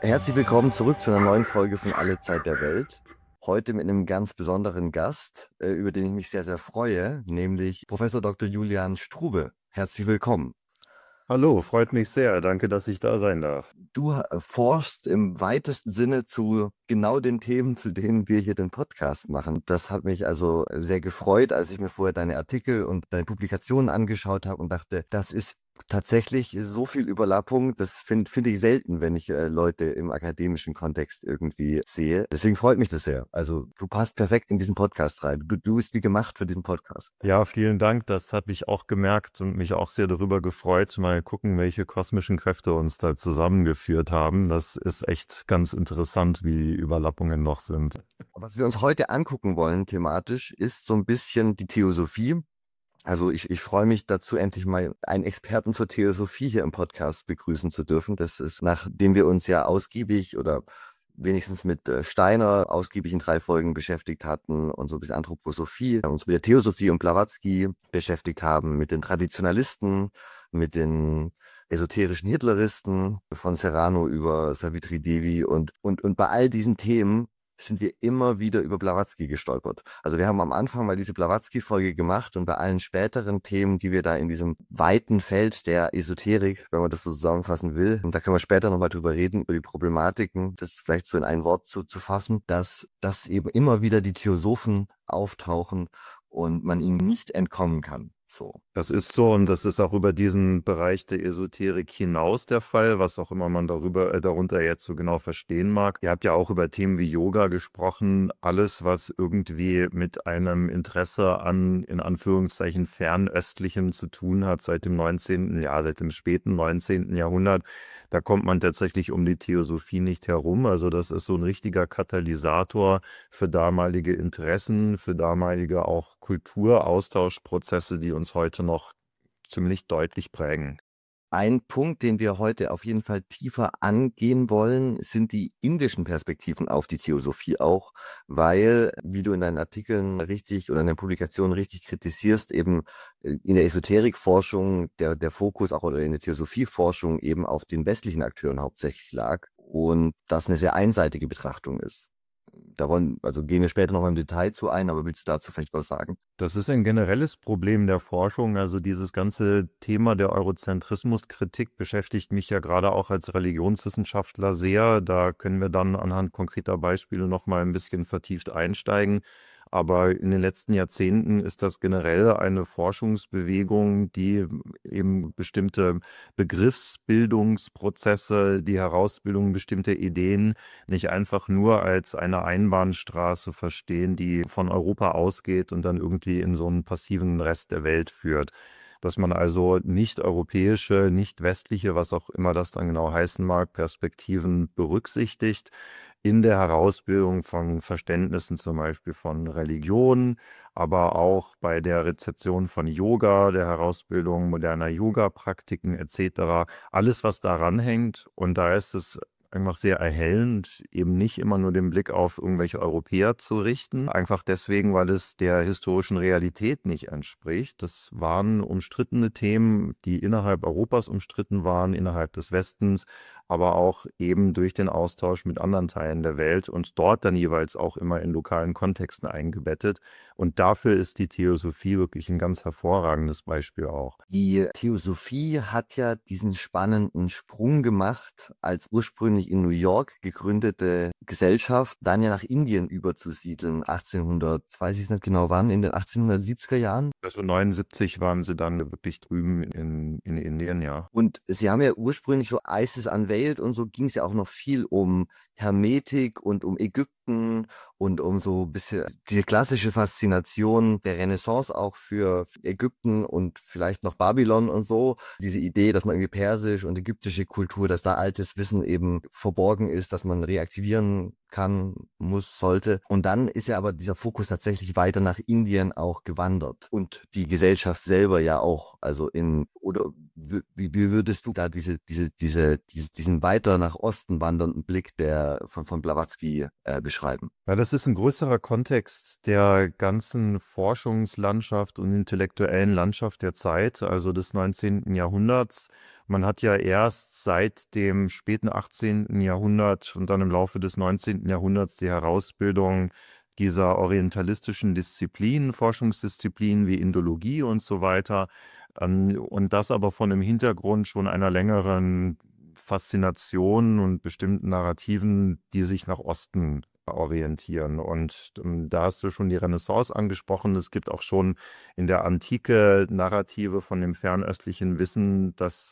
Herzlich willkommen zurück zu einer neuen Folge von Alle Zeit der Welt. Heute mit einem ganz besonderen Gast, über den ich mich sehr, sehr freue, nämlich Professor Dr. Julian Strube. Herzlich willkommen. Hallo, freut mich sehr. Danke, dass ich da sein darf. Du forschst im weitesten Sinne zu genau den Themen, zu denen wir hier den Podcast machen. Das hat mich also sehr gefreut, als ich mir vorher deine Artikel und deine Publikationen angeschaut habe und dachte, das ist tatsächlich so viel Überlappung, das finde ich selten, wenn ich Leute im akademischen Kontext irgendwie sehe. Deswegen freut mich das sehr. Also du passt perfekt in diesen Podcast rein. Du bist wie gemacht für diesen Podcast. Ja, vielen Dank. Das habe ich auch gemerkt und mich auch sehr darüber gefreut. Mal gucken, welche kosmischen Kräfte uns da zusammengeführt haben. Das ist echt ganz interessant, wie die Überlappungen noch sind. Was wir uns heute angucken wollen thematisch, ist so ein bisschen die Theosophie. Also ich freue mich dazu, endlich mal einen Experten zur Theosophie hier im Podcast begrüßen zu dürfen. Das ist, nachdem wir uns ja ausgiebig oder wenigstens mit Steiner ausgiebig in 3 Folgen beschäftigt hatten und so ein bisschen Anthroposophie, uns mit der Theosophie und Blavatsky beschäftigt haben, mit den Traditionalisten, mit den esoterischen Hitleristen von Serrano über Savitri Devi und bei all diesen Themen sind wir immer wieder über Blavatsky gestolpert. Also wir haben am Anfang mal diese Blavatsky-Folge gemacht und bei allen späteren Themen, die wir da in diesem weiten Feld der Esoterik, wenn man das so zusammenfassen will, und da können wir später nochmal drüber reden, über die Problematiken, das vielleicht so in ein Wort zu fassen, dass eben immer wieder die Theosophen auftauchen und man ihnen nicht entkommen kann. So. Das ist so und das ist auch über diesen Bereich der Esoterik hinaus der Fall, was auch immer man darunter jetzt so genau verstehen mag. Ihr habt ja auch über Themen wie Yoga gesprochen. Alles, was irgendwie mit einem Interesse an, in Anführungszeichen, fernöstlichem zu tun hat seit dem seit dem späten 19. Jahrhundert, da kommt man tatsächlich um die Theosophie nicht herum. Also das ist so ein richtiger Katalysator für damalige Interessen, für damalige auch Kulturaustauschprozesse, die uns heute noch ziemlich deutlich prägen. Ein Punkt, den wir heute auf jeden Fall tiefer angehen wollen, sind die indischen Perspektiven auf die Theosophie auch, weil, wie du in deinen Artikeln richtig oder in den Publikationen richtig kritisierst, eben in der Esoterikforschung der Fokus auch oder in der Theosophieforschung eben auf den westlichen Akteuren hauptsächlich lag und das eine sehr einseitige Betrachtung ist. Also gehen wir später noch mal im Detail zu ein, aber willst du dazu vielleicht was sagen? Das ist ein generelles Problem der Forschung. Also dieses ganze Thema der Eurozentrismuskritik beschäftigt mich ja gerade auch als Religionswissenschaftler sehr. Da können wir dann anhand konkreter Beispiele noch mal ein bisschen vertieft einsteigen. Aber in den letzten Jahrzehnten ist das generell eine Forschungsbewegung, die eben bestimmte Begriffsbildungsprozesse, die Herausbildung bestimmter Ideen nicht einfach nur als eine Einbahnstraße verstehen, die von Europa ausgeht und dann irgendwie in so einen passiven Rest der Welt führt. Dass man also nicht europäische, nicht westliche, was auch immer das dann genau heißen mag, Perspektiven berücksichtigt in der Herausbildung von Verständnissen zum Beispiel von Religion, aber auch bei der Rezeption von Yoga, der Herausbildung moderner Yoga-Praktiken etc. Alles, was daran hängt. Und da ist es einfach sehr erhellend, eben nicht immer nur den Blick auf irgendwelche Europäer zu richten, einfach deswegen, weil es der historischen Realität nicht entspricht. Das waren umstrittene Themen, die innerhalb Europas umstritten waren, innerhalb des Westens, aber auch eben durch den Austausch mit anderen Teilen der Welt und dort dann jeweils auch immer in lokalen Kontexten eingebettet. Und dafür ist die Theosophie wirklich ein ganz hervorragendes Beispiel auch. Die Theosophie hat ja diesen spannenden Sprung gemacht, als ursprünglich in New York gegründete Gesellschaft dann ja nach Indien überzusiedeln, 1800, weiß ich nicht genau wann, in den 1870er Jahren. Also 79 waren sie dann wirklich drüben in Indien, ja. Und sie haben ja ursprünglich so Isis Unveiled und so ging es ja auch noch viel um Hermetik und um Ägypten und um so ein bisschen diese klassische Faszination der Renaissance auch für Ägypten und vielleicht noch Babylon und so. Diese Idee, dass man irgendwie persische und ägyptische Kultur, dass da altes Wissen eben verborgen ist, dass man reaktivieren kann, muss, sollte. Und dann ist ja aber dieser Fokus tatsächlich weiter nach Indien auch gewandert. Und die Gesellschaft selber ja auch, also in oder wie würdest du da diesen weiter nach Osten wandernden Blick von Blavatsky beschreiben? Ja, das ist ein größerer Kontext der ganzen Forschungslandschaft und intellektuellen Landschaft der Zeit, also des 19. Jahrhunderts. Man hat ja erst seit dem späten 18. Jahrhundert und dann im Laufe des 19. Jahrhunderts die Herausbildung dieser orientalistischen Disziplinen, Forschungsdisziplinen wie Indologie und so weiter. Und das aber von dem Hintergrund schon einer längeren Faszination und bestimmten Narrativen, die sich nach Osten orientieren. Und da hast du schon die Renaissance angesprochen. Es gibt auch schon in der Antike Narrative von dem fernöstlichen Wissen, das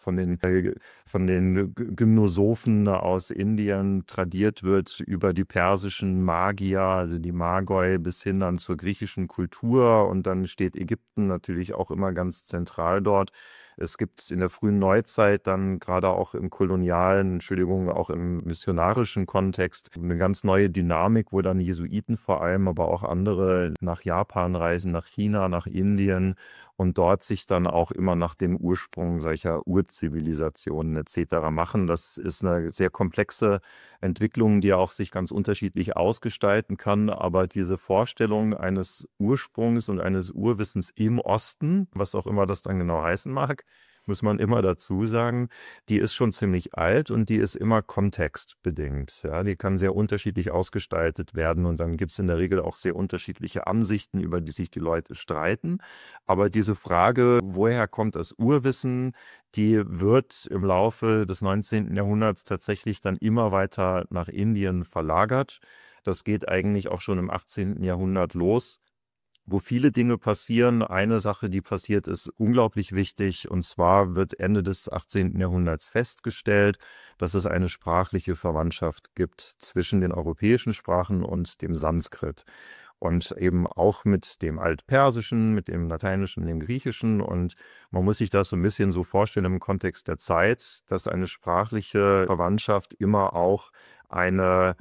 von den Gymnosophen aus Indien tradiert wird, über die persischen Magier, also die Magoi, bis hin dann zur griechischen Kultur. Und dann steht Ägypten natürlich auch immer ganz zentral dort. Es gibt in der frühen Neuzeit dann gerade auch im kolonialen, Entschuldigung, auch im missionarischen Kontext eine ganz neue Dynamik, wo dann Jesuiten vor allem, aber auch andere nach Japan reisen, nach China, nach Indien und dort sich dann auch immer nach dem Ursprung solcher Urzivilisationen etc. machen. Das ist eine sehr komplexe Entwicklung, die auch sich ganz unterschiedlich ausgestalten kann. Aber diese Vorstellung eines Ursprungs und eines Urwissens im Osten, was auch immer das dann genau heißen mag, muss man immer dazu sagen, die ist schon ziemlich alt und die ist immer kontextbedingt. Ja, die kann sehr unterschiedlich ausgestaltet werden und dann gibt es in der Regel auch sehr unterschiedliche Ansichten, über die sich die Leute streiten. Aber diese Frage, woher kommt das Urwissen, die wird im Laufe des 19. Jahrhunderts tatsächlich dann immer weiter nach Indien verlagert. Das geht eigentlich auch schon im 18. Jahrhundert los, wo viele Dinge passieren. Eine Sache, die passiert, ist unglaublich wichtig. Und zwar wird Ende des 18. Jahrhunderts festgestellt, dass es eine sprachliche Verwandtschaft gibt zwischen den europäischen Sprachen und dem Sanskrit. Und eben auch mit dem Altpersischen, mit dem Lateinischen, dem Griechischen. Und man muss sich das so ein bisschen so vorstellen im Kontext der Zeit, dass eine sprachliche Verwandtschaft immer auch eine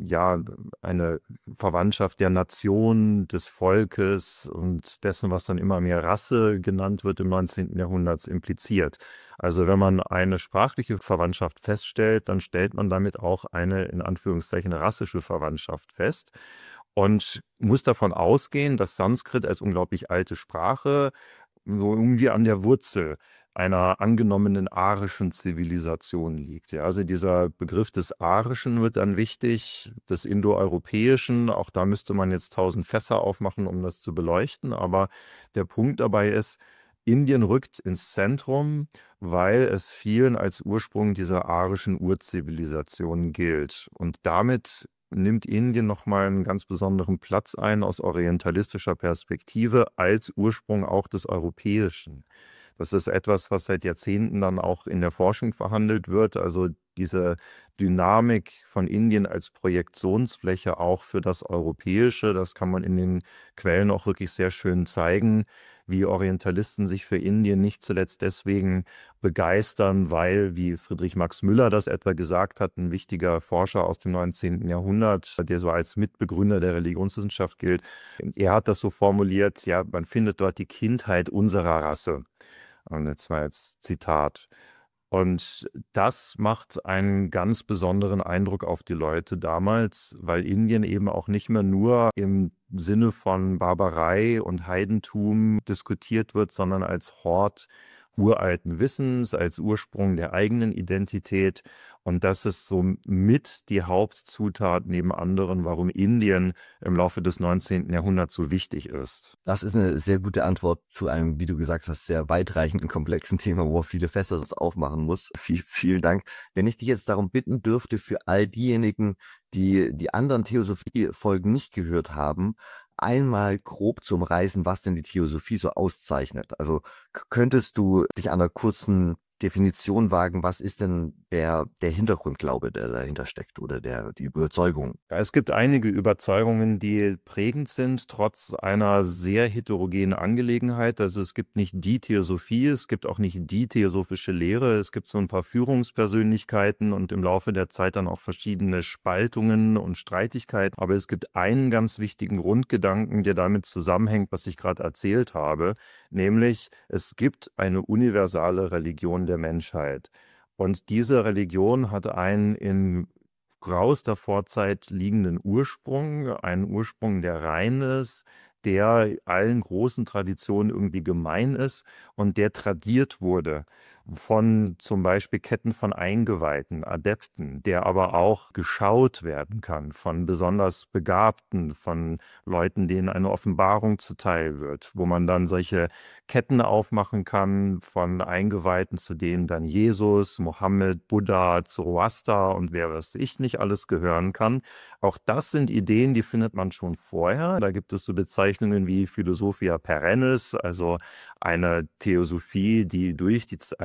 Verwandtschaft der Nation, des Volkes und dessen, was dann immer mehr Rasse genannt wird im 19. Jahrhundert, impliziert. Also wenn man eine sprachliche Verwandtschaft feststellt, dann stellt man damit auch eine, in Anführungszeichen, rassische Verwandtschaft fest und muss davon ausgehen, dass Sanskrit als unglaublich alte Sprache so irgendwie an der Wurzel einer angenommenen arischen Zivilisation liegt. Ja, also dieser Begriff des Arischen wird dann wichtig, des Indoeuropäischen. Auch da müsste man jetzt 1000 Fässer aufmachen, um das zu beleuchten. Aber der Punkt dabei ist, Indien rückt ins Zentrum, weil es vielen als Ursprung dieser arischen Urzivilisation gilt. Und damit nimmt Indien nochmal einen ganz besonderen Platz ein aus orientalistischer Perspektive als Ursprung auch des Europäischen. Das ist etwas, was seit Jahrzehnten dann auch in der Forschung verhandelt wird. Also diese Dynamik von Indien als Projektionsfläche auch für das Europäische, das kann man in den Quellen auch wirklich sehr schön zeigen, wie Orientalisten sich für Indien nicht zuletzt deswegen begeistern, weil, wie Friedrich Max Müller das etwa gesagt hat, ein wichtiger Forscher aus dem 19. Jahrhundert, der so als Mitbegründer der Religionswissenschaft gilt, er hat das so formuliert, ja, man findet dort die Kindheit unserer Rasse. Und jetzt mal als Zitat. Und das macht einen ganz besonderen Eindruck auf die Leute damals, weil Indien eben auch nicht mehr nur im Sinne von Barbarei und Heidentum diskutiert wird, sondern als Hort uralten Wissens, als Ursprung der eigenen Identität. Und das ist so mit die Hauptzutat neben anderen, warum Indien im Laufe des 19. Jahrhunderts so wichtig ist. Das ist eine sehr gute Antwort zu einem, wie du gesagt hast, sehr weitreichenden, komplexen Thema, wo viele Fässer das aufmachen muss. Vielen Dank. Wenn ich dich jetzt darum bitten dürfte, für all diejenigen, die die anderen Theosophie-Folgen nicht gehört haben, einmal grob zu umreißen, was denn die Theosophie so auszeichnet. Also könntest du dich an einer kurzen Definition wagen, was ist denn der Hintergrundglaube, der dahinter steckt oder die Überzeugung? Ja, es gibt einige Überzeugungen, die prägend sind, trotz einer sehr heterogenen Angelegenheit. Also es gibt nicht die Theosophie, es gibt auch nicht die theosophische Lehre. Es gibt so ein paar Führungspersönlichkeiten und im Laufe der Zeit dann auch verschiedene Spaltungen und Streitigkeiten. Aber es gibt einen ganz wichtigen Grundgedanken, der damit zusammenhängt, was ich gerade erzählt habe, nämlich es gibt eine universale Religion der Menschheit. Und diese Religion hat einen in grauster Vorzeit liegenden Ursprung, einen Ursprung, der rein ist, der allen großen Traditionen irgendwie gemein ist und der tradiert wurde von zum Beispiel Ketten von Eingeweihten, Adepten, der aber auch geschaut werden kann von besonders Begabten, von Leuten, denen eine Offenbarung zuteil wird, wo man dann solche Ketten aufmachen kann von Eingeweihten, zu denen dann Jesus, Mohammed, Buddha, Zoroaster und wer weiß ich nicht alles gehören kann. Auch das sind Ideen, die findet man schon vorher. Da gibt es so Bezeichnungen wie Philosophia perennis, also eine Philosophie, die durch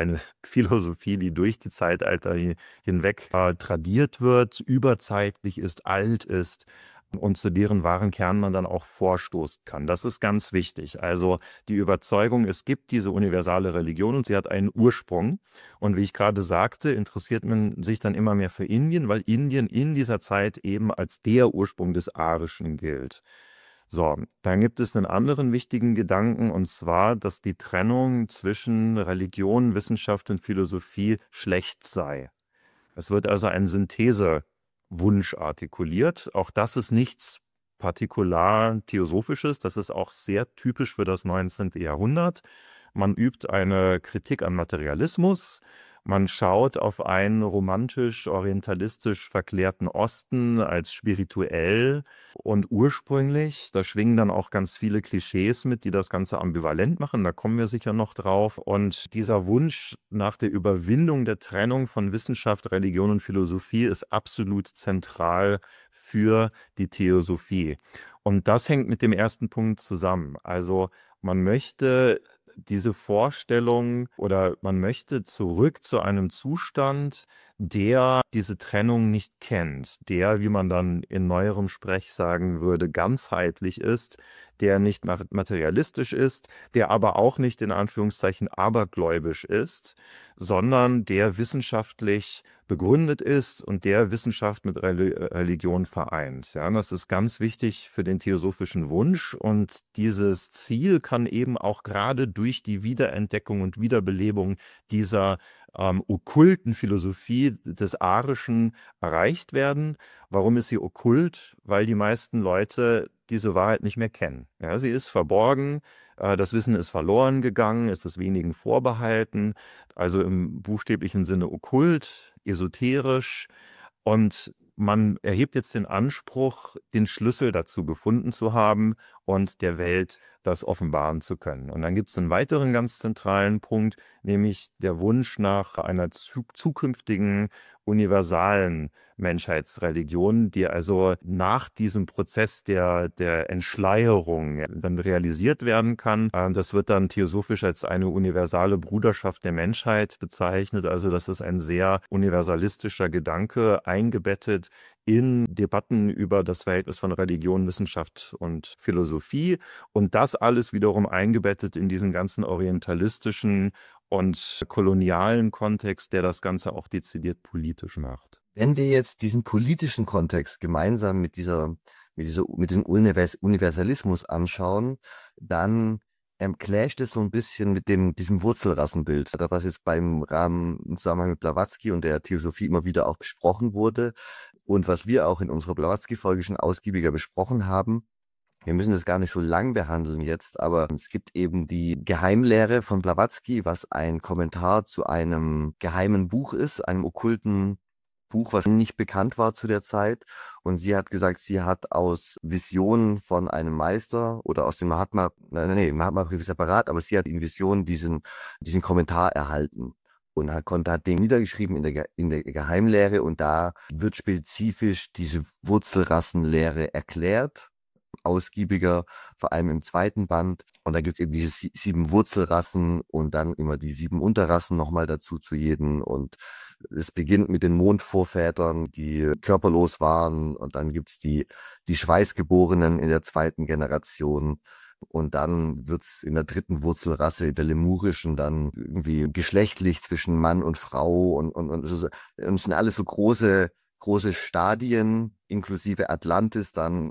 die Zeitalter hinweg tradiert wird, überzeitlich ist, alt ist und zu deren wahren Kern man dann auch vorstoßen kann. Das ist ganz wichtig. Also die Überzeugung, es gibt diese universale Religion und sie hat einen Ursprung. Und wie ich gerade sagte, interessiert man sich dann immer mehr für Indien, weil Indien in dieser Zeit eben als der Ursprung des Arischen gilt. So, dann gibt es einen anderen wichtigen Gedanken, und zwar, dass die Trennung zwischen Religion, Wissenschaft und Philosophie schlecht sei. Es wird also ein Synthesewunsch artikuliert. Auch das ist nichts partikular Theosophisches, das ist auch sehr typisch für das 19. Jahrhundert. Man übt eine Kritik am Materialismus. Man schaut auf einen romantisch-orientalistisch verklärten Osten als spirituell und ursprünglich. Da schwingen dann auch ganz viele Klischees mit, die das Ganze ambivalent machen. Da kommen wir sicher noch drauf. Und dieser Wunsch nach der Überwindung der Trennung von Wissenschaft, Religion und Philosophie ist absolut zentral für die Theosophie. Und das hängt mit dem ersten Punkt zusammen. Also man möchte diese Vorstellung oder man möchte zurück zu einem Zustand, der diese Trennung nicht kennt, der, wie man dann in neuerem Sprech sagen würde, ganzheitlich ist, der nicht materialistisch ist, der aber auch nicht in Anführungszeichen abergläubisch ist, sondern der wissenschaftlich begründet ist und der Wissenschaft mit Religion vereint. Ja, das ist ganz wichtig für den theosophischen Wunsch und dieses Ziel kann eben auch gerade durch die Wiederentdeckung und Wiederbelebung dieser okkulten Philosophie des Arischen erreicht werden. Warum ist sie okkult? Weil die meisten Leute diese Wahrheit nicht mehr kennen. Ja, sie ist verborgen, das Wissen ist verloren gegangen, es ist wenigen vorbehalten, also im buchstäblichen Sinne okkult, esoterisch und man erhebt jetzt den Anspruch, den Schlüssel dazu gefunden zu haben und der Welt das offenbaren zu können. Und dann gibt es einen weiteren ganz zentralen Punkt, nämlich der Wunsch nach einer zukünftigen universalen Menschheitsreligion, die also nach diesem Prozess der Entschleierung dann realisiert werden kann. Das wird dann theosophisch als eine universale Bruderschaft der Menschheit bezeichnet. Also das ist ein sehr universalistischer Gedanke, eingebettet in Debatten über das Verhältnis von Religion, Wissenschaft und Philosophie. Und das alles wiederum eingebettet in diesen ganzen orientalistischen und kolonialen Kontext, der das Ganze auch dezidiert politisch macht. Wenn wir jetzt diesen politischen Kontext gemeinsam mit diesem Universalismus anschauen, dann clasht es so ein bisschen mit diesem Wurzelrassenbild, das was jetzt beim Rahmen im Zusammenhang mit Blavatsky und der Theosophie immer wieder auch besprochen wurde und was wir auch in unserer Blavatsky-Folge schon ausgiebiger besprochen haben. Wir müssen das gar nicht so lang behandeln jetzt, aber es gibt eben die Geheimlehre von Blavatsky, was ein Kommentar zu einem geheimen Buch ist, einem okkulten Buch, was nicht bekannt war zu der Zeit. Und sie hat gesagt, sie hat aus Visionen von einem Meister oder aus dem Mahatma, Mahatma-Brief ist separat, aber sie hat in Visionen diesen Kommentar erhalten und hat den niedergeschrieben in der Geheimlehre und da wird spezifisch diese Wurzelrassenlehre erklärt. ausgiebiger, vor allem im zweiten Band. Und da gibt es eben diese 7 Wurzelrassen und dann immer die 7 Unterrassen nochmal dazu zu jedem. Und es beginnt mit den Mondvorvätern, die körperlos waren. Und dann gibt's die Schweißgeborenen in der zweiten Generation. Und dann wird's in der dritten Wurzelrasse, der lemurischen, dann irgendwie geschlechtlich zwischen Mann und Frau. Und es sind alles so große Stadien, inklusive Atlantis dann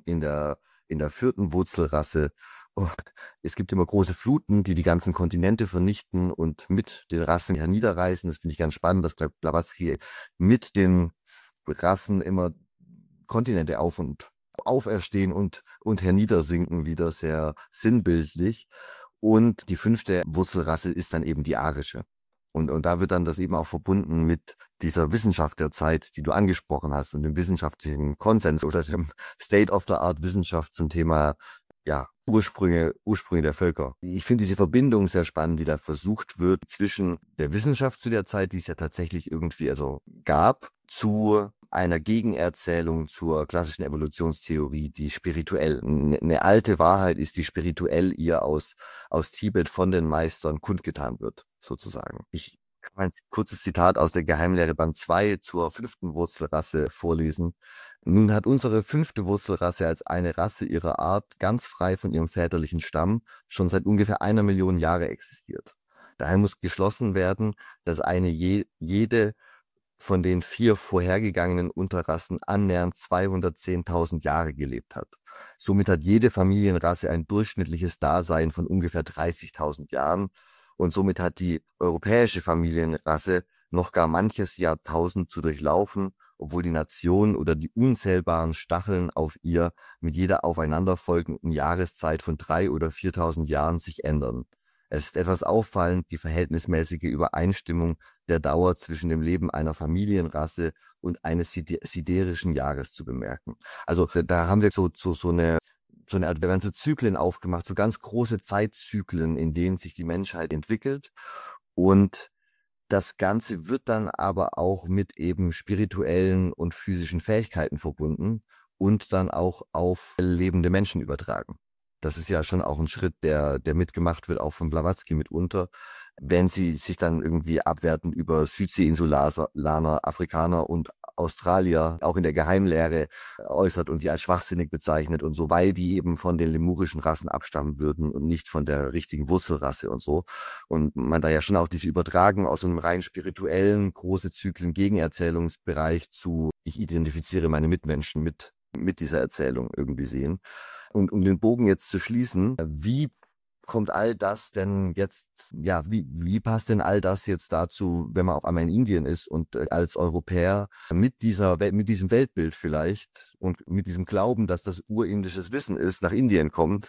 in der vierten Wurzelrasse. Und es gibt immer große Fluten, die die ganzen Kontinente vernichten und mit den Rassen herniederreißen. Das finde ich ganz spannend, dass Blavatsky mit den Rassen immer Kontinente auf und auferstehen und herniedersinken, wieder sehr sinnbildlich. Und die fünfte Wurzelrasse ist dann eben die arische. Und da wird dann das eben auch verbunden mit dieser Wissenschaft der Zeit, die du angesprochen hast, und dem wissenschaftlichen Konsens oder dem State-of-the-Art-Wissenschaft zum Thema, ja, Ursprünge der Völker. Ich finde diese Verbindung sehr spannend, die da versucht wird zwischen der Wissenschaft zu der Zeit, die es ja tatsächlich irgendwie also gab, zu einer Gegenerzählung zur klassischen Evolutionstheorie, die spirituell, eine alte Wahrheit ist, die spirituell ihr aus Tibet von den Meistern kundgetan wird, sozusagen. Ich kann ein kurzes Zitat aus der Geheimlehre Band 2 zur fünften Wurzelrasse vorlesen. Nun hat unsere fünfte Wurzelrasse als eine Rasse ihrer Art ganz frei von ihrem väterlichen Stamm schon seit ungefähr 1 Million Jahre existiert. Daher muss geschlossen werden, dass jede von den 4 vorhergegangenen Unterrassen annähernd 210.000 Jahre gelebt hat. Somit hat jede Familienrasse ein durchschnittliches Dasein von ungefähr 30.000 Jahren und somit hat die europäische Familienrasse noch gar manches Jahrtausend zu durchlaufen, obwohl die Nation oder die unzählbaren Stacheln auf ihr mit jeder aufeinanderfolgenden Jahreszeit von 3.000 oder 4.000 Jahren sich ändern. Es ist etwas auffallend, die verhältnismäßige Übereinstimmung der Dauer zwischen dem Leben einer Familienrasse und eines siderischen Jahres zu bemerken. Also da haben wir so eine Art, wir werden so Zyklen aufgemacht, so ganz große Zeitzyklen, in denen sich die Menschheit entwickelt. Und das Ganze wird dann aber auch mit eben spirituellen und physischen Fähigkeiten verbunden und dann auch auf lebende Menschen übertragen. Das ist ja schon auch ein Schritt, der mitgemacht wird, auch von Blavatsky mitunter, wenn sie sich dann irgendwie abwertend über Südseeinsulaner, Afrikaner und Australier auch in der Geheimlehre äußert und die als schwachsinnig bezeichnet und so, weil die eben von den lemurischen Rassen abstammen würden und nicht von der richtigen Wurzelrasse und so. Und man da ja schon auch diese Übertragung aus einem rein spirituellen, große Zyklen Gegenerzählungsbereich zu, ich identifiziere meine Mitmenschen mit dieser Erzählung irgendwie sehen. Und um den Bogen jetzt zu schließen, wie kommt all das denn jetzt, ja, wie passt denn all das jetzt dazu, wenn man auf einmal in Indien ist und als Europäer mit mit diesem Weltbild vielleicht und mit diesem Glauben, dass das urindisches Wissen ist, nach Indien kommt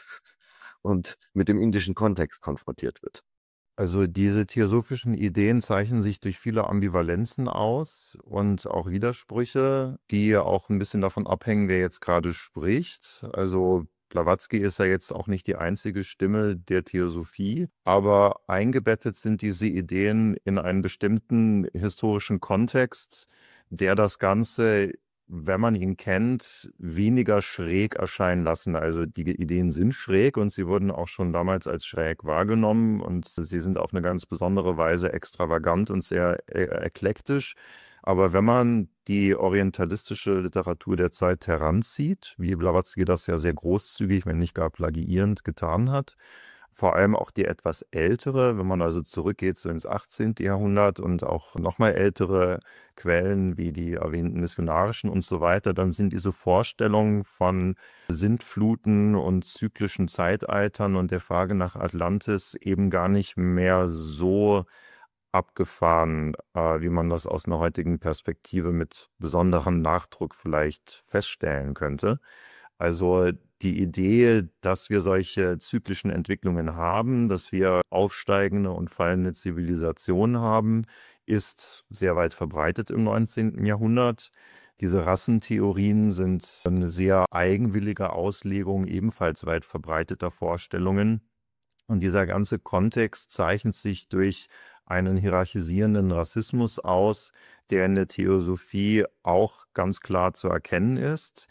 und mit dem indischen Kontext konfrontiert wird? Also diese theosophischen Ideen zeichnen sich durch viele Ambivalenzen aus und auch Widersprüche, die ja auch ein bisschen davon abhängen, wer jetzt gerade spricht. Also Blavatsky ist ja jetzt auch nicht die einzige Stimme der Theosophie, aber eingebettet sind diese Ideen in einen bestimmten historischen Kontext, der das Ganze, wenn man ihn kennt, weniger schräg erscheinen lassen. Also die Ideen sind schräg und sie wurden auch schon damals als schräg wahrgenommen und sie sind auf eine ganz besondere Weise extravagant und sehr eklektisch. Aber wenn man die orientalistische Literatur der Zeit heranzieht, wie Blavatsky das ja sehr großzügig, wenn nicht gar plagiierend getan hat, vor allem auch die etwas ältere, wenn man also zurückgeht so ins 18. Jahrhundert und auch nochmal ältere Quellen wie die erwähnten missionarischen und so weiter, dann sind diese Vorstellungen von Sintfluten und zyklischen Zeitaltern und der Frage nach Atlantis eben gar nicht mehr so abgefahren, wie man das aus einer heutigen Perspektive mit besonderem Nachdruck vielleicht feststellen könnte. Also die Idee, dass wir solche zyklischen Entwicklungen haben, dass wir aufsteigende und fallende Zivilisationen haben, ist sehr weit verbreitet im 19. Jahrhundert. Diese Rassentheorien sind eine sehr eigenwillige Auslegung ebenfalls weit verbreiteter Vorstellungen. Und dieser ganze Kontext zeichnet sich durch einen hierarchisierenden Rassismus aus, der in der Theosophie auch ganz klar zu erkennen ist,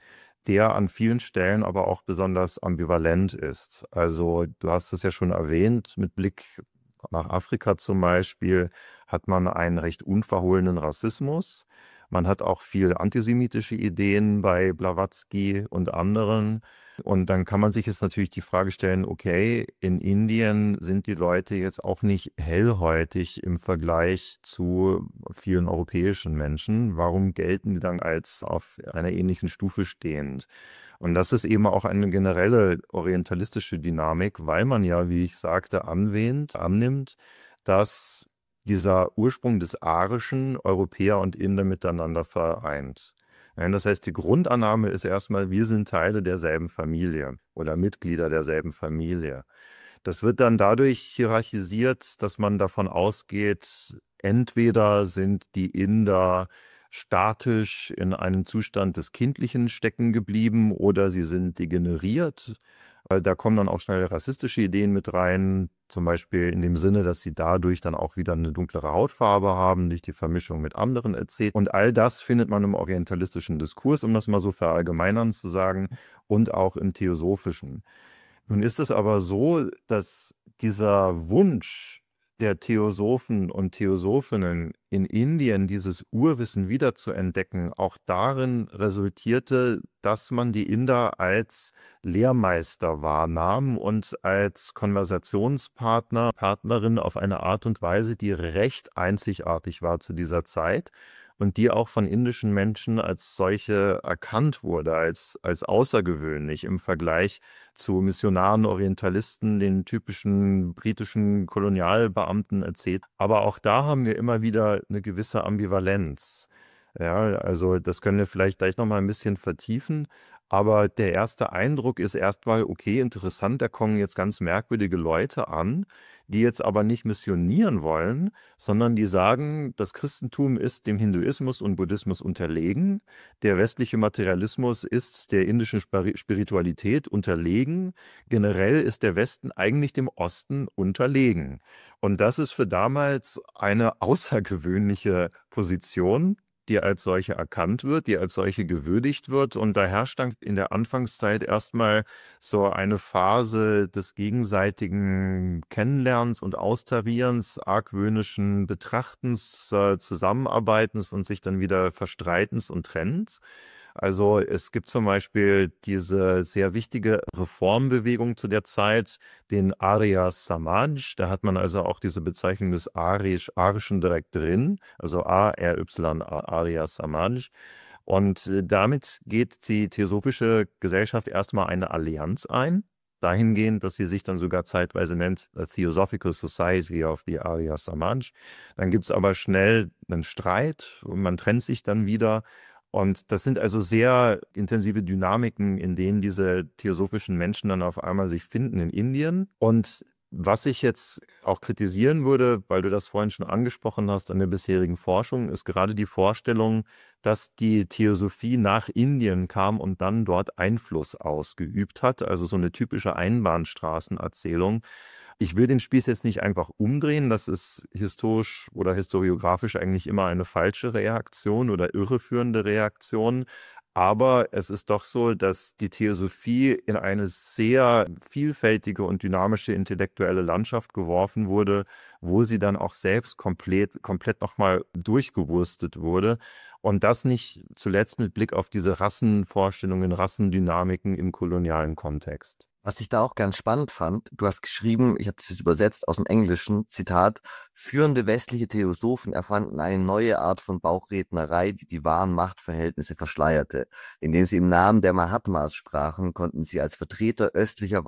der an vielen Stellen aber auch besonders ambivalent ist. Also du hast es ja schon erwähnt, mit Blick nach Afrika zum Beispiel hat man einen recht unverhohlenen Rassismus. Man hat auch viel antisemitische Ideen bei Blavatsky und anderen. Und dann kann man sich jetzt natürlich die Frage stellen, okay, in Indien sind die Leute jetzt auch nicht hellhäutig im Vergleich zu vielen europäischen Menschen. Warum gelten die dann als auf einer ähnlichen Stufe stehend? Und das ist eben auch eine generelle orientalistische Dynamik, weil man ja, wie ich sagte, annimmt, dass dieser Ursprung des Arischen Europäer und Inder miteinander vereint. Ja, das heißt, die Grundannahme ist erstmal, wir sind Teile derselben Familie oder Mitglieder derselben Familie. Das wird dann dadurch hierarchisiert, dass man davon ausgeht, entweder sind die Inder statisch in einem Zustand des Kindlichen stecken geblieben oder sie sind degeneriert. Weil da kommen dann auch schnell rassistische Ideen mit rein, zum Beispiel in dem Sinne, dass sie dadurch dann auch wieder eine dunklere Hautfarbe haben, durch die Vermischung mit anderen etc. Und all das findet man im orientalistischen Diskurs, um das mal so verallgemeinern zu sagen, und auch im Theosophischen. Nun ist es aber so, dass dieser Wunsch der Theosophen und Theosophinnen in Indien, dieses Urwissen wiederzuentdecken, auch darin resultierte, dass man die Inder als Lehrmeister wahrnahm und als Konversationspartner, Partnerin auf eine Art und Weise, die recht einzigartig war zu dieser Zeit und die auch von indischen Menschen als solche erkannt wurde, als außergewöhnlich im Vergleich zu Missionaren, Orientalisten, den typischen britischen Kolonialbeamten etc. Aber auch da haben wir immer wieder eine gewisse Ambivalenz. Ja, also das können wir vielleicht gleich noch mal ein bisschen vertiefen. Aber der erste Eindruck ist erstmal, okay, interessant, da kommen jetzt ganz merkwürdige Leute an, die jetzt aber nicht missionieren wollen, sondern die sagen, das Christentum ist dem Hinduismus und Buddhismus unterlegen, der westliche Materialismus ist der indischen Spiritualität unterlegen, generell ist der Westen eigentlich dem Osten unterlegen. Und das ist für damals eine außergewöhnliche Position, die als solche erkannt wird, die als solche gewürdigt wird. Und da herrscht dann in der Anfangszeit erstmal so eine Phase des gegenseitigen Kennenlernens und Austarierens, argwöhnischen Betrachtens, Zusammenarbeitens und sich dann wieder Verstreitens und Trennens. Also es gibt zum Beispiel diese sehr wichtige Reformbewegung zu der Zeit, den Arya Samaj. Da hat man also auch diese Bezeichnung des Arischen direkt drin, also A-R-Y, Arya Samaj. Und damit geht die Theosophische Gesellschaft erstmal eine Allianz ein, dahingehend, dass sie sich dann sogar zeitweise nennt The Theosophical Society of the Arya Samaj. Dann gibt es aber schnell einen Streit und man trennt sich dann wieder. Und das sind also sehr intensive Dynamiken, in denen diese theosophischen Menschen dann auf einmal sich finden in Indien. Und was ich jetzt auch kritisieren würde, weil du das vorhin schon angesprochen hast an der bisherigen Forschung, ist gerade die Vorstellung, dass die Theosophie nach Indien kam und dann dort Einfluss ausgeübt hat. Also so eine typische Einbahnstraßenerzählung. Ich will den Spieß jetzt nicht einfach umdrehen, das ist historisch oder historiografisch eigentlich immer eine falsche Reaktion oder irreführende Reaktion. Aber es ist doch so, dass die Theosophie in eine sehr vielfältige und dynamische intellektuelle Landschaft geworfen wurde, wo sie dann auch selbst komplett nochmal durchgewurstet wurde. Und das nicht zuletzt mit Blick auf diese Rassenvorstellungen, Rassendynamiken im kolonialen Kontext. Was ich da auch ganz spannend fand, du hast geschrieben, ich habe das jetzt übersetzt aus dem Englischen, Zitat, führende westliche Theosophen erfanden eine neue Art von Bauchrednerei, die die wahren Machtverhältnisse verschleierte. Indem sie im Namen der Mahatmas sprachen, konnten sie sich als Vertreter östlicher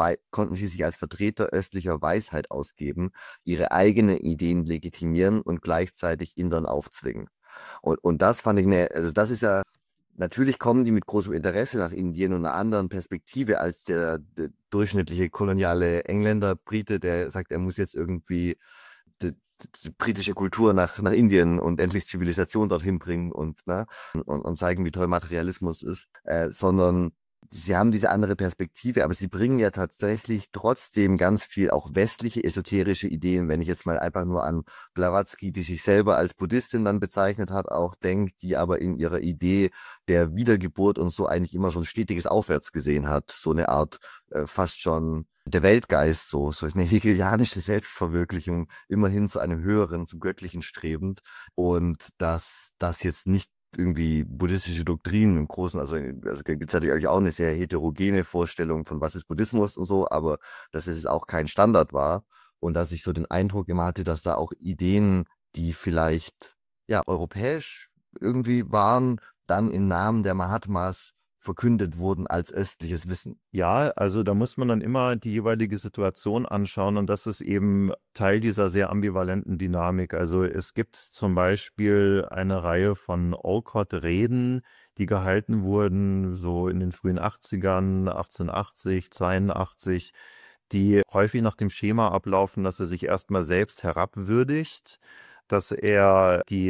Weisheit ausgeben, ihre eigenen Ideen legitimieren und gleichzeitig Indern aufzwingen. Und das fand ich also das ist ja. Natürlich kommen die mit großem Interesse nach Indien und einer anderen Perspektive als der durchschnittliche koloniale Engländer, Brite, der sagt, er muss jetzt irgendwie die britische Kultur nach Indien und endlich Zivilisation dorthin bringen und zeigen, wie toll Materialismus ist, sondern sie haben diese andere Perspektive, aber sie bringen ja tatsächlich trotzdem ganz viel auch westliche esoterische Ideen. Wenn ich jetzt mal einfach nur an Blavatsky, die sich selber als Buddhistin dann bezeichnet hat, auch denkt, die aber in ihrer Idee der Wiedergeburt und so eigentlich immer so ein stetiges Aufwärts gesehen hat, so eine Art fast schon der Weltgeist, so eine hegelianische Selbstverwirklichung, immerhin zu einem höheren, zum Göttlichen strebend, und dass das jetzt nicht irgendwie buddhistische Doktrinen im Großen, also gibt es natürlich auch eine sehr heterogene Vorstellung von was ist Buddhismus und so, aber dass es auch kein Standard war und dass ich so den Eindruck immer hatte, dass da auch Ideen, die vielleicht ja europäisch irgendwie waren, dann im Namen der Mahatmas verkündet wurden als östliches Wissen. Ja, also da muss man dann immer die jeweilige Situation anschauen und das ist eben Teil dieser sehr ambivalenten Dynamik. Also es gibt zum Beispiel eine Reihe von Olcott-Reden, die gehalten wurden, so in den frühen 80ern, 1880, 82, die häufig nach dem Schema ablaufen, dass er sich erstmal selbst herabwürdigt, dass er die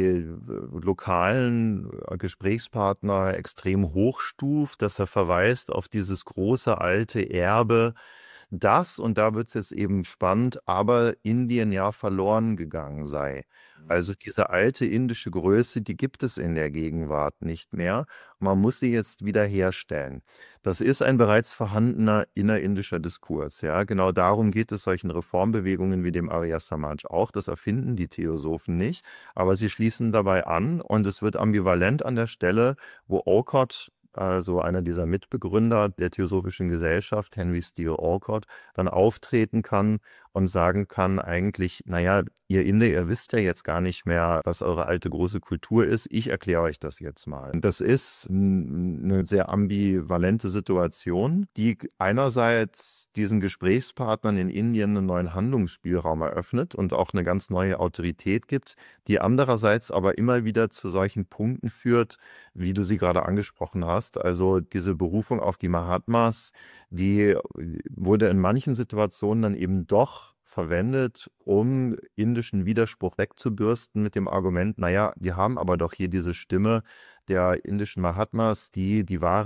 lokalen Gesprächspartner extrem hochstuft, dass er verweist auf dieses große alte Erbe, das, und da wird es jetzt eben spannend, aber Indien ja verloren gegangen sei. Also diese alte indische Größe, die gibt es in der Gegenwart nicht mehr. Man muss sie jetzt wieder herstellen. Das ist ein bereits vorhandener innerindischer Diskurs. Ja, genau darum geht es solchen Reformbewegungen wie dem Arya Samaj auch. Das erfinden die Theosophen nicht, aber sie schließen dabei an und es wird ambivalent an der Stelle, wo Olcott, also einer dieser Mitbegründer der Theosophischen Gesellschaft, Henry Steele Olcott, dann auftreten kann und sagen kann eigentlich, naja, ihr Inder, ihr wisst ja jetzt gar nicht mehr, was eure alte große Kultur ist. Ich erkläre euch das jetzt mal. Das ist eine sehr ambivalente Situation, die einerseits diesen Gesprächspartnern in Indien einen neuen Handlungsspielraum eröffnet und auch eine ganz neue Autorität gibt, die andererseits aber immer wieder zu solchen Punkten führt, wie du sie gerade angesprochen hast. Also diese Berufung auf die Mahatmas, die wurde in manchen Situationen dann eben doch verwendet, um indischen Widerspruch wegzubürsten mit dem Argument, naja, die haben aber doch hier diese Stimme der indischen Mahatmas, die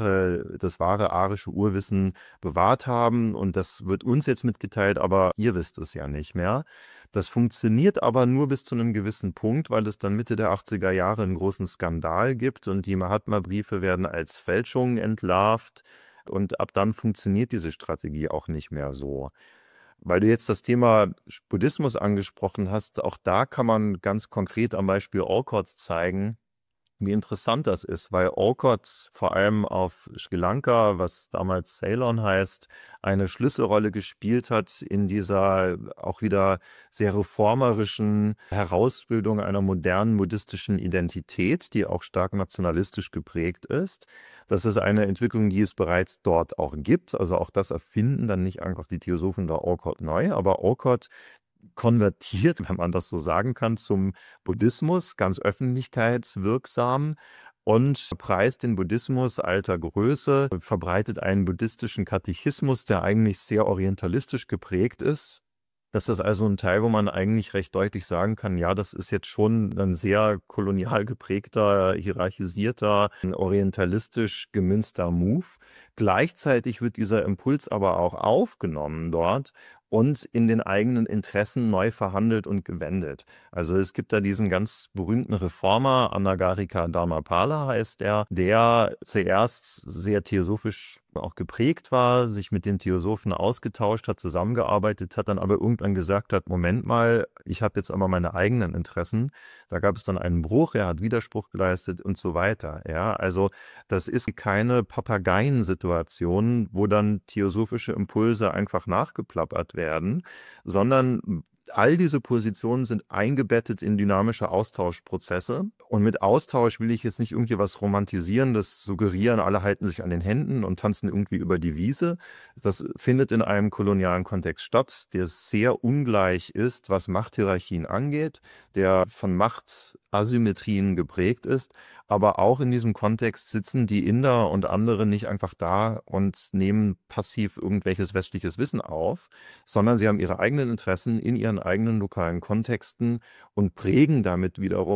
das wahre arische Urwissen bewahrt haben und das wird uns jetzt mitgeteilt, aber ihr wisst es ja nicht mehr. Das funktioniert aber nur bis zu einem gewissen Punkt, weil es dann Mitte der 80er Jahre einen großen Skandal gibt und die Mahatma-Briefe werden als Fälschungen entlarvt. Und ab dann funktioniert diese Strategie auch nicht mehr so. Weil du jetzt das Thema Buddhismus angesprochen hast, auch da kann man ganz konkret am Beispiel Olcotts zeigen, wie interessant das ist, weil Olcott vor allem auf Sri Lanka, was damals Ceylon heißt, eine Schlüsselrolle gespielt hat in dieser auch wieder sehr reformerischen Herausbildung einer modernen buddhistischen Identität, die auch stark nationalistisch geprägt ist. Das ist eine Entwicklung, die es bereits dort auch gibt. Also auch das erfinden dann nicht einfach die Theosophen da Olcott neu, aber Olcott konvertiert, wenn man das so sagen kann, zum Buddhismus, ganz öffentlichkeitswirksam und preist den Buddhismus alter Größe, verbreitet einen buddhistischen Katechismus, der eigentlich sehr orientalistisch geprägt ist. Das ist also ein Teil, wo man eigentlich recht deutlich sagen kann, ja, das ist jetzt schon ein sehr kolonial geprägter, hierarchisierter, orientalistisch gemünzter Move. Gleichzeitig wird dieser Impuls aber auch aufgenommen dort und in den eigenen Interessen neu verhandelt und gewendet. Also es gibt da diesen ganz berühmten Reformer, Anagarika Dharmapala heißt der zuerst sehr theosophisch auch geprägt war, sich mit den Theosophen ausgetauscht hat, zusammengearbeitet hat, dann aber irgendwann gesagt hat, Moment mal, ich habe jetzt aber meine eigenen Interessen. Da gab es dann einen Bruch, er hat Widerspruch geleistet und so weiter. Ja, also das ist keine Papageiensituation, wo dann theosophische Impulse einfach nachgeplappert werden, sondern all diese Positionen sind eingebettet in dynamische Austauschprozesse. Und mit Austausch will ich jetzt nicht irgendwie was romantisieren, das suggerieren, alle halten sich an den Händen und tanzen irgendwie über die Wiese. Das findet in einem kolonialen Kontext statt, der sehr ungleich ist, was Machthierarchien angeht, der von Machtasymmetrien geprägt ist. Aber auch in diesem Kontext sitzen die Inder und andere nicht einfach da und nehmen passiv irgendwelches westliches Wissen auf, sondern sie haben ihre eigenen Interessen in ihren eigenen lokalen Kontexten und prägen damit wiederum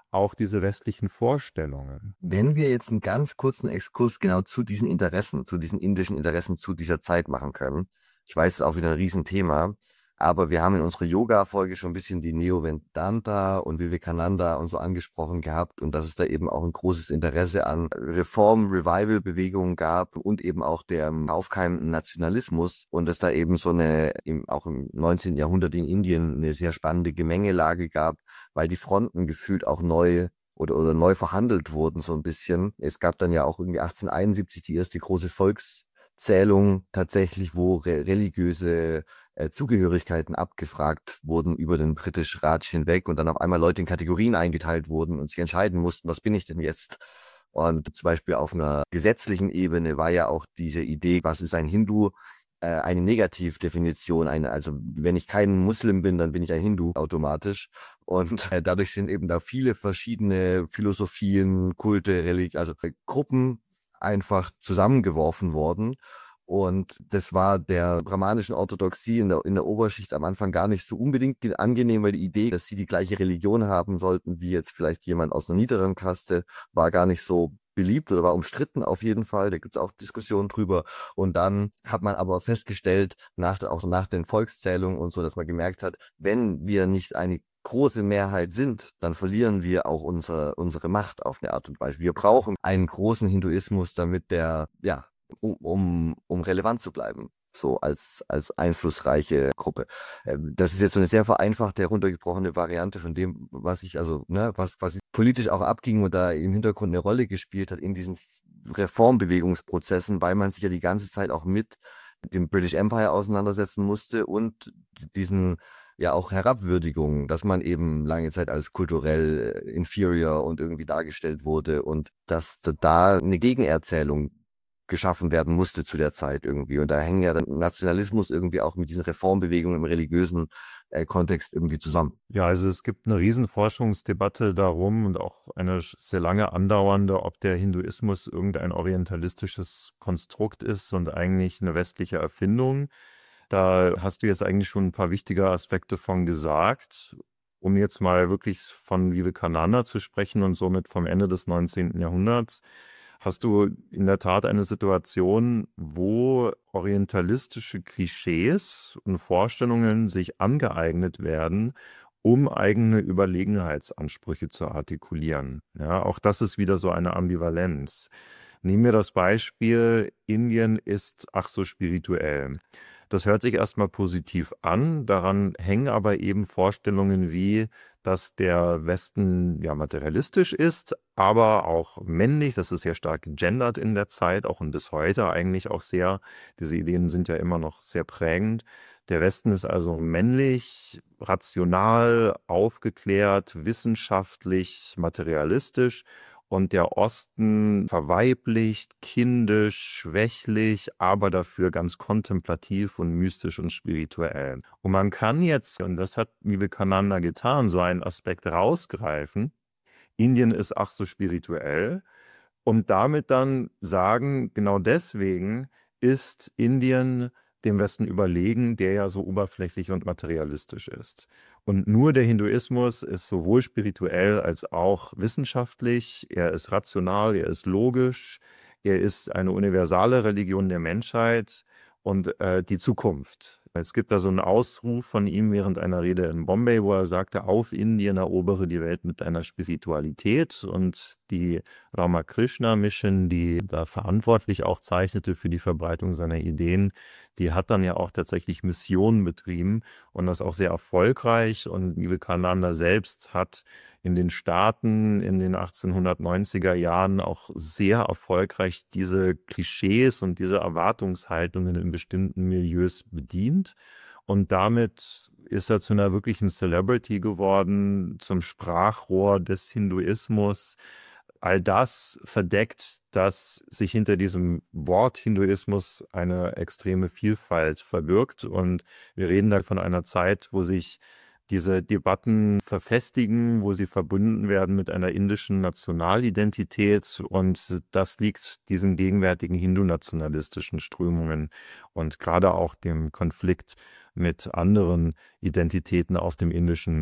auch diese westlichen Vorstellungen. Wenn wir jetzt einen ganz kurzen Exkurs genau zu diesen Interessen, zu diesen indischen Interessen zu dieser Zeit machen können. Ich weiß, es ist auch wieder ein Riesenthema, aber wir haben in unserer Yoga-Folge schon ein bisschen die Neo-Vedanta und Vivekananda und so angesprochen gehabt und dass es da eben auch ein großes Interesse an Reform-Revival-Bewegungen gab und eben auch der aufkeimenden Nationalismus und dass da eben so auch im 19. Jahrhundert in Indien eine sehr spannende Gemengelage gab, weil die Fronten gefühlt auch neu neu verhandelt wurden, so ein bisschen. Es gab dann ja auch irgendwie 1871 die erste große Volkszählung tatsächlich, wo religiöse Zugehörigkeiten abgefragt wurden über den British Raj hinweg und dann auf einmal Leute in Kategorien eingeteilt wurden und sich entscheiden mussten, was bin ich denn jetzt? Und zum Beispiel auf einer gesetzlichen Ebene war ja auch diese Idee, was ist ein Hindu? Eine Negativdefinition, also wenn ich kein Muslim bin, dann bin ich ein Hindu automatisch. Und dadurch sind eben da viele verschiedene Philosophien, Kulte, Gruppen einfach zusammengeworfen worden. Und das war der brahmanischen Orthodoxie in der Oberschicht am Anfang gar nicht so unbedingt angenehm, weil die Idee, dass sie die gleiche Religion haben sollten wie jetzt vielleicht jemand aus einer niederen Kaste, war gar nicht so beliebt oder war umstritten auf jeden Fall. Da gibt es auch Diskussionen drüber. Und dann hat man aber festgestellt, auch nach den Volkszählungen und so, dass man gemerkt hat, wenn wir nicht eine große Mehrheit sind, dann verlieren wir auch unsere Macht auf eine Art und Weise. Wir brauchen einen großen Hinduismus, damit um relevant zu bleiben, so als einflussreiche Gruppe. Das ist jetzt so eine sehr vereinfachte, heruntergebrochene Variante von dem, was politisch auch abging und da im Hintergrund eine Rolle gespielt hat in diesen Reformbewegungsprozessen, weil man sich ja die ganze Zeit auch mit dem British Empire auseinandersetzen musste und diesen ja auch Herabwürdigungen, dass man eben lange Zeit als kulturell inferior und irgendwie dargestellt wurde und dass da eine Gegenerzählung geschaffen werden musste zu der Zeit irgendwie. Und da hängen ja dann Nationalismus irgendwie auch mit diesen Reformbewegungen im religiösen Kontext irgendwie zusammen. Ja, also es gibt eine Riesenforschungsdebatte darum und auch eine sehr lange andauernde, ob der Hinduismus irgendein orientalistisches Konstrukt ist und eigentlich eine westliche Erfindung. Da hast du jetzt eigentlich schon ein paar wichtige Aspekte von gesagt. Um jetzt mal wirklich von Vivekananda zu sprechen und somit vom Ende des 19. Jahrhunderts, hast du in der Tat eine Situation, wo orientalistische Klischees und Vorstellungen sich angeeignet werden, um eigene Überlegenheitsansprüche zu artikulieren. Ja, auch das ist wieder so eine Ambivalenz. Nehmen wir das Beispiel, Indien ist ach so spirituell. Das hört sich erstmal positiv an, daran hängen aber eben Vorstellungen wie, dass der Westen ja materialistisch ist, aber auch männlich, das ist sehr stark gegendert in der Zeit, auch und bis heute eigentlich auch sehr, diese Ideen sind ja immer noch sehr prägend. Der Westen ist also männlich, rational, aufgeklärt, wissenschaftlich, materialistisch und der Osten verweiblicht, kindisch, schwächlich, aber dafür ganz kontemplativ und mystisch und spirituell. Und man kann jetzt, und das hat Vivekananda getan, so einen Aspekt rausgreifen, Indien ist ach so spirituell, und damit dann sagen, genau deswegen ist Indien dem Westen überlegen, der ja so oberflächlich und materialistisch ist. Und nur der Hinduismus ist sowohl spirituell als auch wissenschaftlich, er ist rational, er ist logisch, er ist eine universale Religion der Menschheit und die Zukunft. Es gibt da so einen Ausruf von ihm während einer Rede in Bombay, wo er sagte, auf Indien erobere die Welt mit deiner Spiritualität. Und die Ramakrishna Mission, die da verantwortlich auch zeichnete für die Verbreitung seiner Ideen, die hat dann ja auch tatsächlich Missionen betrieben und das auch sehr erfolgreich. Und Vivekananda selbst hat in den Staaten in den 1890er Jahren auch sehr erfolgreich diese Klischees und diese Erwartungshaltungen in bestimmten Milieus bedient. Und damit ist er zu einer wirklichen Celebrity geworden, zum Sprachrohr des Hinduismus. All das verdeckt, dass sich hinter diesem Wort Hinduismus eine extreme Vielfalt verbirgt. Und wir reden da von einer Zeit, wo sich diese Debatten verfestigen, wo sie verbunden werden mit einer indischen Nationalidentität. Und das liegt diesen gegenwärtigen hindu-nationalistischen Strömungen und gerade auch dem Konflikt mit anderen Identitäten auf dem indischen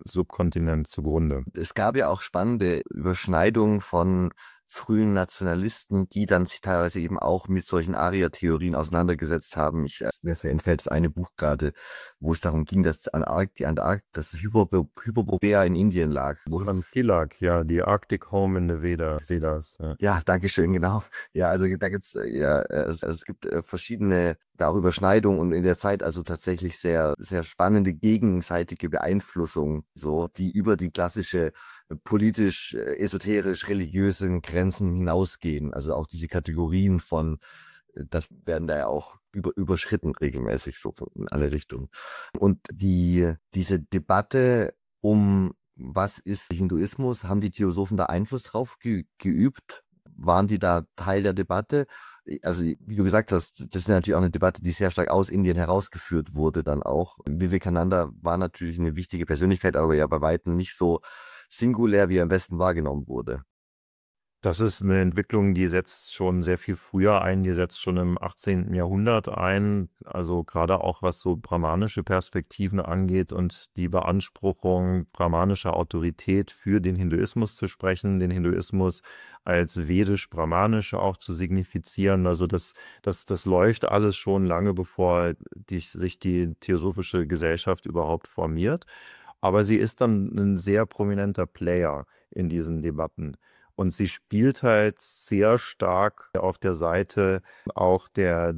Subkontinent zugrunde. Es gab ja auch spannende Überschneidungen von frühen Nationalisten, die dann sich teilweise eben auch mit solchen Arya-Theorien auseinandergesetzt haben. Mir entfällt das eine Buch gerade, wo es darum ging, dass die Antarktis, das Hyperborea in Indien lag. Von Pilak, ja, die Arctic Home in the Vedas. Ja. Ja, danke schön, genau. Ja, also da gibt's es gibt verschiedene da Überschneidungen und in der Zeit also tatsächlich sehr, sehr spannende gegenseitige Beeinflussung, so, die über die klassische politisch, esoterisch, religiösen Grenzen hinausgehen. Also auch diese Kategorien von, das werden da ja auch überschritten regelmäßig, so in alle Richtungen. Und diese Debatte um was ist Hinduismus, haben die Theosophen da Einfluss drauf geübt? Waren die da Teil der Debatte? Also, wie du gesagt hast, das ist natürlich auch eine Debatte, die sehr stark aus Indien herausgeführt wurde dann auch. Vivekananda war natürlich eine wichtige Persönlichkeit, aber ja bei weitem nicht so singulär, wie er am besten wahrgenommen wurde. Das ist eine Entwicklung, die setzt schon sehr viel früher ein, die setzt schon im 18. Jahrhundert ein, also gerade auch was so brahmanische Perspektiven angeht und die Beanspruchung brahmanischer Autorität für den Hinduismus zu sprechen, den Hinduismus als vedisch-brahmanisch auch zu signifizieren. Also das läuft alles schon lange, bevor sich die Theosophische Gesellschaft überhaupt formiert. Aber sie ist dann ein sehr prominenter Player in diesen Debatten. Und sie spielt halt sehr stark auf der Seite auch der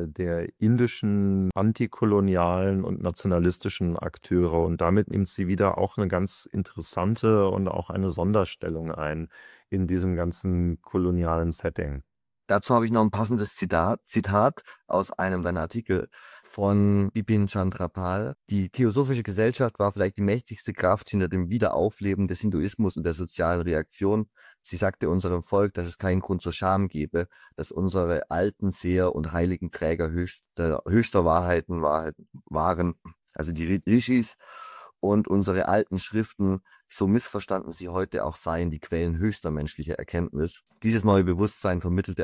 indischen antikolonialen und nationalistischen Akteure. Und damit nimmt sie wieder auch eine ganz interessante und auch eine Sonderstellung ein in diesem ganzen kolonialen Setting. Dazu habe ich noch ein passendes Zitat aus einem deiner Artikel von Bipin Chandra Pal. Die Theosophische Gesellschaft war vielleicht die mächtigste Kraft hinter dem Wiederaufleben des Hinduismus und der sozialen Reaktion. Sie sagte unserem Volk, dass es keinen Grund zur Scham gebe, dass unsere alten Seher und heiligen Träger höchster Wahrheiten waren, also die Rishis, und unsere alten Schriften, so missverstanden sie heute auch seien, die Quellen höchster menschlicher Erkenntnis. Dieses neue Bewusstsein vermittelt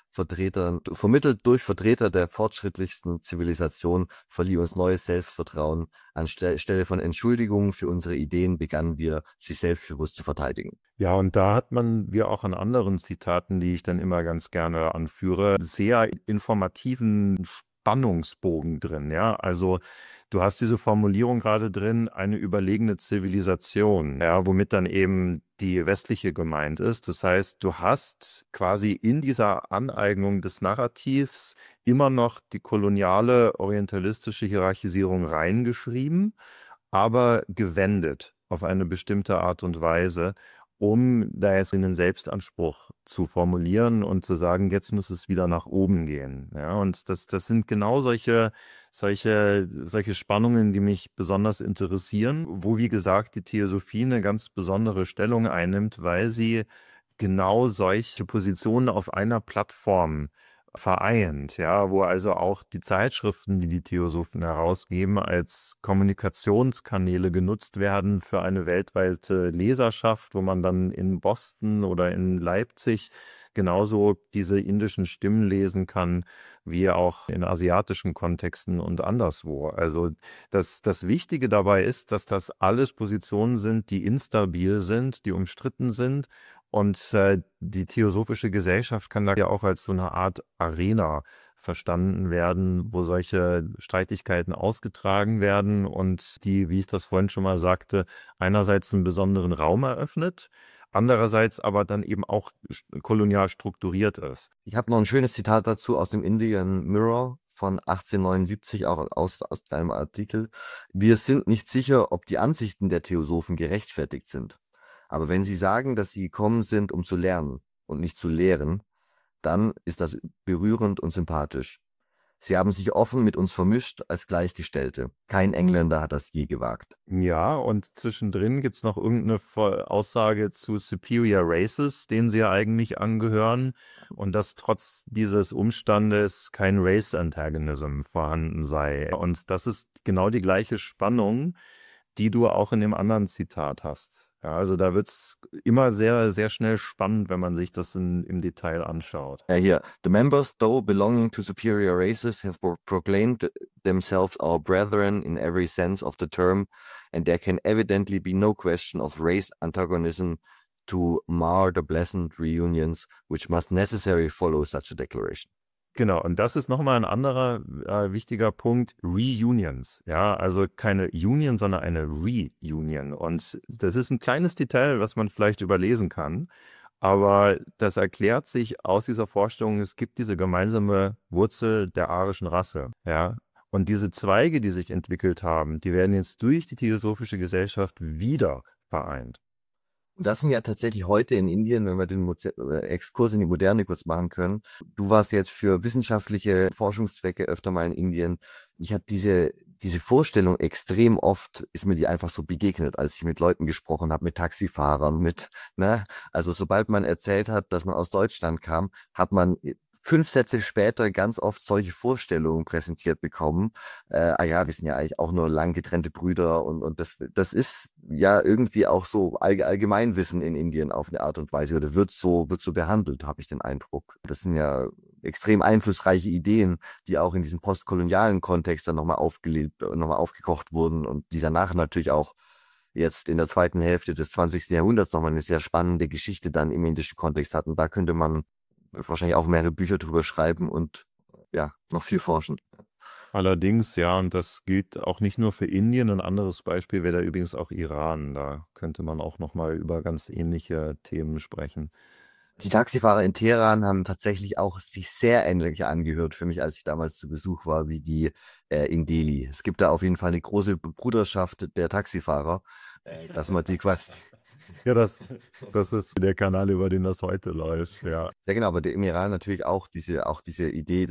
durch Vertreter der fortschrittlichsten Zivilisation, verlieh uns neues Selbstvertrauen. Anstelle von Entschuldigungen für unsere Ideen begannen wir, sie selbstbewusst zu verteidigen. Ja, und da hat man, wie auch an anderen Zitaten, die ich dann immer ganz gerne anführe, sehr informativen Spannungsbogen drin. Ja, also du hast diese Formulierung gerade drin, eine überlegene Zivilisation, ja, womit dann eben die westliche gemeint ist. Das heißt, du hast quasi in dieser Aneignung des Narrativs immer noch die koloniale orientalistische Hierarchisierung reingeschrieben, aber gewendet auf eine bestimmte Art und Weise, um da jetzt einen Selbstanspruch zu formulieren und zu sagen, jetzt muss es wieder nach oben gehen. Ja, und das sind genau solche Spannungen, die mich besonders interessieren, wo, wie gesagt, die Theosophie eine ganz besondere Stellung einnimmt, weil sie genau solche Positionen auf einer Plattform vereint, ja, wo also auch die Zeitschriften, die die Theosophen herausgeben, als Kommunikationskanäle genutzt werden für eine weltweite Leserschaft, wo man dann in Boston oder in Leipzig genauso diese indischen Stimmen lesen kann, wie auch in asiatischen Kontexten und anderswo. Also das Wichtige dabei ist, dass das alles Positionen sind, die instabil sind, die umstritten sind. Und die Theosophische Gesellschaft kann da ja auch als so eine Art Arena verstanden werden, wo solche Streitigkeiten ausgetragen werden und die, wie ich das vorhin schon mal sagte, einerseits einen besonderen Raum eröffnet, andererseits aber dann eben auch kolonial strukturiert ist. Ich habe noch ein schönes Zitat dazu aus dem Indian Mirror von 1879, auch aus deinem Artikel. Wir sind nicht sicher, ob die Ansichten der Theosophen gerechtfertigt sind. Aber wenn sie sagen, dass sie gekommen sind, um zu lernen und nicht zu lehren, dann ist das berührend und sympathisch. Sie haben sich offen mit uns vermischt als Gleichgestellte. Kein Engländer hat das je gewagt. Ja, und zwischendrin gibt es noch irgendeine Aussage zu Superior Races, denen sie ja eigentlich angehören, und dass trotz dieses Umstandes kein Race Antagonism vorhanden sei. Und das ist genau die gleiche Spannung, die du auch in dem anderen Zitat hast. Ja, also da wird es immer sehr, sehr schnell spannend, wenn man sich das im Detail anschaut. Ja, hier. The members, though belonging to superior races, have proclaimed themselves our brethren in every sense of the term, and there can evidently be no question of race antagonism to mar the pleasant reunions which must necessarily follow such a declaration. Genau, und das ist nochmal ein anderer wichtiger Punkt, Reunions. Ja, also keine Union, sondern eine Reunion. Und das ist ein kleines Detail, was man vielleicht überlesen kann. Aber das erklärt sich aus dieser Vorstellung, es gibt diese gemeinsame Wurzel der arischen Rasse. Ja. Und diese Zweige, die sich entwickelt haben, die werden jetzt durch die Theosophische Gesellschaft wieder vereint. Das sind ja tatsächlich heute in Indien, wenn wir den Exkurs in die Moderne kurz machen können. Du warst jetzt für wissenschaftliche Forschungszwecke öfter mal in Indien. Ich habe diese Vorstellung extrem oft, ist mir die einfach so begegnet, als ich mit Leuten gesprochen habe, mit Taxifahrern, also sobald man erzählt hat, dass man aus Deutschland kam, hat man 5 Sätze später ganz oft solche Vorstellungen präsentiert bekommen. Wir sind ja eigentlich auch nur lang getrennte Brüder und das ist ja irgendwie auch so Allgemeinwissen in Indien auf eine Art und Weise oder wird so behandelt, habe ich den Eindruck. Das sind ja extrem einflussreiche Ideen, die auch in diesem postkolonialen Kontext dann nochmal aufgekocht wurden und die danach natürlich auch jetzt in der zweiten Hälfte des 20. Jahrhunderts nochmal eine sehr spannende Geschichte dann im indischen Kontext hatten. Da könnte man wahrscheinlich auch mehrere Bücher drüber schreiben und ja, noch viel forschen. Allerdings, ja, und das gilt auch nicht nur für Indien. Ein anderes Beispiel wäre da übrigens auch Iran. Da könnte man auch nochmal über ganz ähnliche Themen sprechen. Die Taxifahrer in Teheran haben tatsächlich auch sich sehr ähnlich angehört für mich, als ich damals zu Besuch war, wie die in Delhi. Es gibt da auf jeden Fall eine große Bruderschaft der Taxifahrer, dass man die quasi. Ja, das ist der Kanal, über den das heute läuft, ja. Ja, genau, aber im Iran natürlich auch diese Idee,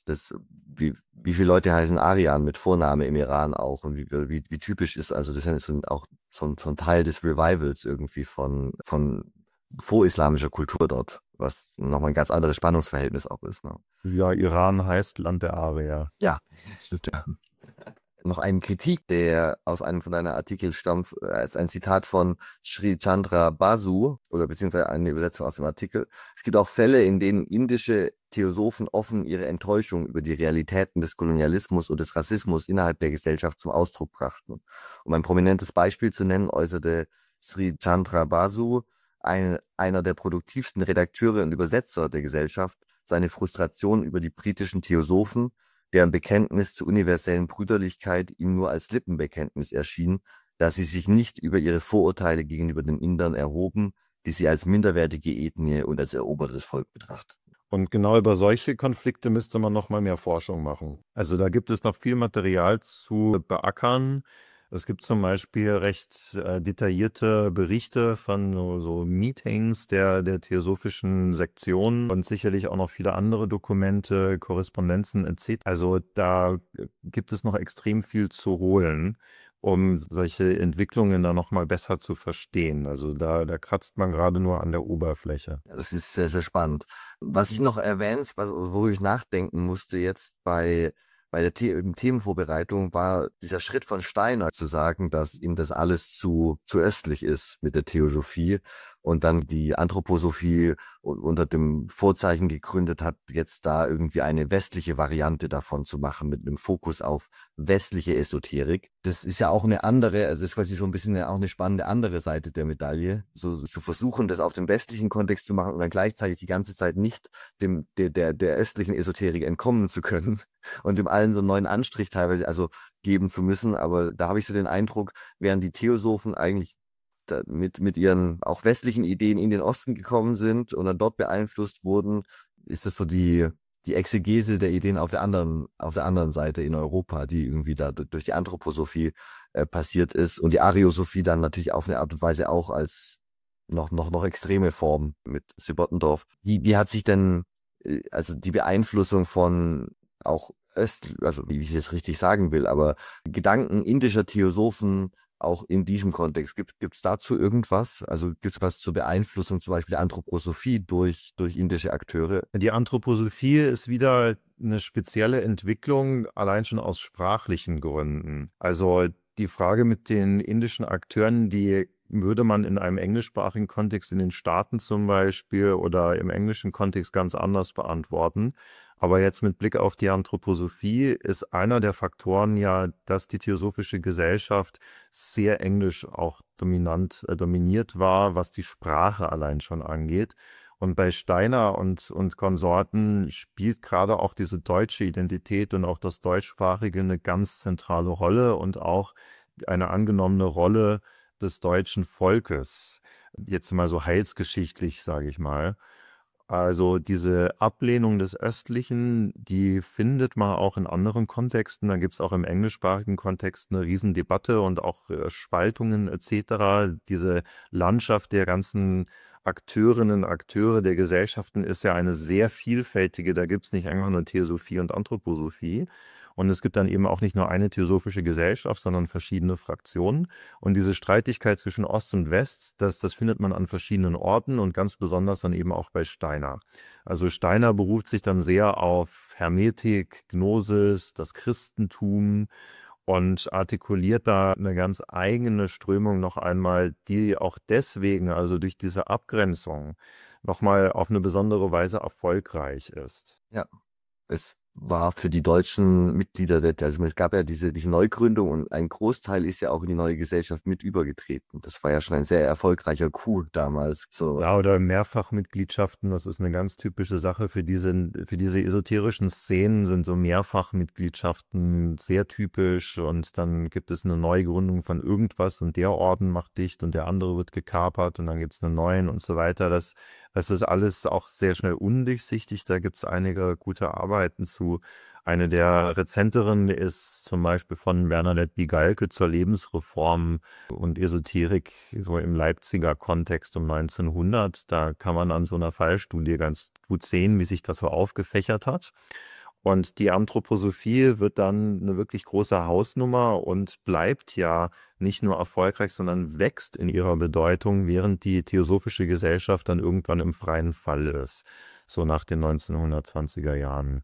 wie viele Leute heißen Aryan mit Vorname im Iran auch und wie typisch ist, also das ist auch so ein Teil des Revivals irgendwie von vorislamischer Kultur dort, was nochmal ein ganz anderes Spannungsverhältnis auch ist. Ne? Ja, Iran heißt Land der Arier. Ja, stimmt. Ja. Noch eine Kritik, der aus einem von deinen Artikeln stammt, ist ein Zitat von Sri Chandra Basu oder beziehungsweise eine Übersetzung aus dem Artikel. Es gibt auch Fälle, in denen indische Theosophen offen ihre Enttäuschung über die Realitäten des Kolonialismus und des Rassismus innerhalb der Gesellschaft zum Ausdruck brachten. Um ein prominentes Beispiel zu nennen, äußerte Sri Chandra Basu, einer der produktivsten Redakteure und Übersetzer der Gesellschaft, seine Frustration über die britischen Theosophen, deren Bekenntnis zur universellen Brüderlichkeit ihm nur als Lippenbekenntnis erschien, da sie sich nicht über ihre Vorurteile gegenüber den Indern erhoben, die sie als minderwertige Ethnie und als erobertes Volk betrachten. Und genau über solche Konflikte müsste man noch mal mehr Forschung machen. Also da gibt es noch viel Material zu beackern. Es gibt zum Beispiel recht detaillierte Berichte von so Meetings der theosophischen Sektion und sicherlich auch noch viele andere Dokumente, Korrespondenzen etc. Also da gibt es noch extrem viel zu holen, um solche Entwicklungen dann noch mal besser zu verstehen. Also da kratzt man gerade nur an der Oberfläche. Das ist sehr, sehr spannend. Was ich noch erwähnt, worüber ich nachdenken musste jetzt bei der Themenvorbereitung, war dieser Schritt von Steiner zu sagen, dass ihm das alles zu östlich ist mit der Theosophie und dann die Anthroposophie unter dem Vorzeichen gegründet hat, jetzt da irgendwie eine westliche Variante davon zu machen mit einem Fokus auf westliche Esoterik. Das ist ja auch eine andere, also das ist quasi so ein bisschen auch eine spannende andere Seite der Medaille, so zu versuchen, das auf dem westlichen Kontext zu machen und dann gleichzeitig die ganze Zeit nicht der östlichen Esoterik entkommen zu können und dem allen so einen neuen Anstrich teilweise also geben zu müssen. Aber da habe ich so den Eindruck, während die Theosophen eigentlich mit ihren auch westlichen Ideen in den Osten gekommen sind und dann dort beeinflusst wurden, ist das so die Exegese der Ideen auf der anderen Seite in Europa, die irgendwie da durch die Anthroposophie passiert ist und die Ariosophie dann natürlich auf eine Art und Weise auch als noch extreme Form mit Sebottendorf. Wie hat sich denn also die Beeinflussung von auch also wie ich es richtig sagen will, aber Gedanken indischer Theosophen auch in diesem Kontext. Gibt's dazu irgendwas? Also gibt es was zur Beeinflussung zum Beispiel der Anthroposophie durch indische Akteure? Die Anthroposophie ist wieder eine spezielle Entwicklung, allein schon aus sprachlichen Gründen. Also die Frage mit den indischen Akteuren, die würde man in einem englischsprachigen Kontext in den Staaten zum Beispiel oder im englischen Kontext ganz anders beantworten. Aber jetzt mit Blick auf die Anthroposophie ist einer der Faktoren ja, dass die theosophische Gesellschaft sehr englisch auch dominiert war, was die Sprache allein schon angeht. Und bei Steiner und Konsorten spielt gerade auch diese deutsche Identität und auch das Deutschsprachige eine ganz zentrale Rolle und auch eine angenommene Rolle des deutschen Volkes. Jetzt mal so heilsgeschichtlich, sage ich mal. Also diese Ablehnung des Östlichen, die findet man auch in anderen Kontexten. Da gibt es auch im englischsprachigen Kontext eine Riesendebatte und auch Spaltungen etc. Diese Landschaft der ganzen Akteurinnen und Akteure der Gesellschaften ist ja eine sehr vielfältige. Da gibt es nicht einfach nur Theosophie und Anthroposophie. Und es gibt dann eben auch nicht nur eine theosophische Gesellschaft, sondern verschiedene Fraktionen. Und diese Streitigkeit zwischen Ost und West, das findet man an verschiedenen Orten und ganz besonders dann eben auch bei Steiner. Also Steiner beruft sich dann sehr auf Hermetik, Gnosis, das Christentum und artikuliert da eine ganz eigene Strömung noch einmal, die auch deswegen, also durch diese Abgrenzung, nochmal auf eine besondere Weise erfolgreich ist. Ja, es war für die deutschen Mitglieder, also es gab ja diese Neugründung und ein Großteil ist ja auch in die neue Gesellschaft mit übergetreten. Das war ja schon ein sehr erfolgreicher Coup damals. So, Ja, oder Mehrfachmitgliedschaften, das ist eine ganz typische Sache für diese esoterischen Szenen, sind so Mehrfachmitgliedschaften sehr typisch und dann gibt es eine Neugründung von irgendwas und der Orden macht dicht und der andere wird gekapert und dann gibt es einen neuen und so weiter. Das ist alles auch sehr schnell undurchsichtig, da gibt es einige gute Arbeiten zu. Eine der rezenteren ist zum Beispiel von Bernadette Bigalke zur Lebensreform und Esoterik so im Leipziger Kontext um 1900. Da kann man an so einer Fallstudie ganz gut sehen, wie sich das so aufgefächert hat. Und die Anthroposophie wird dann eine wirklich große Hausnummer und bleibt ja nicht nur erfolgreich, sondern wächst in ihrer Bedeutung, während die Theosophische Gesellschaft dann irgendwann im freien Fall ist, so nach den 1920er Jahren.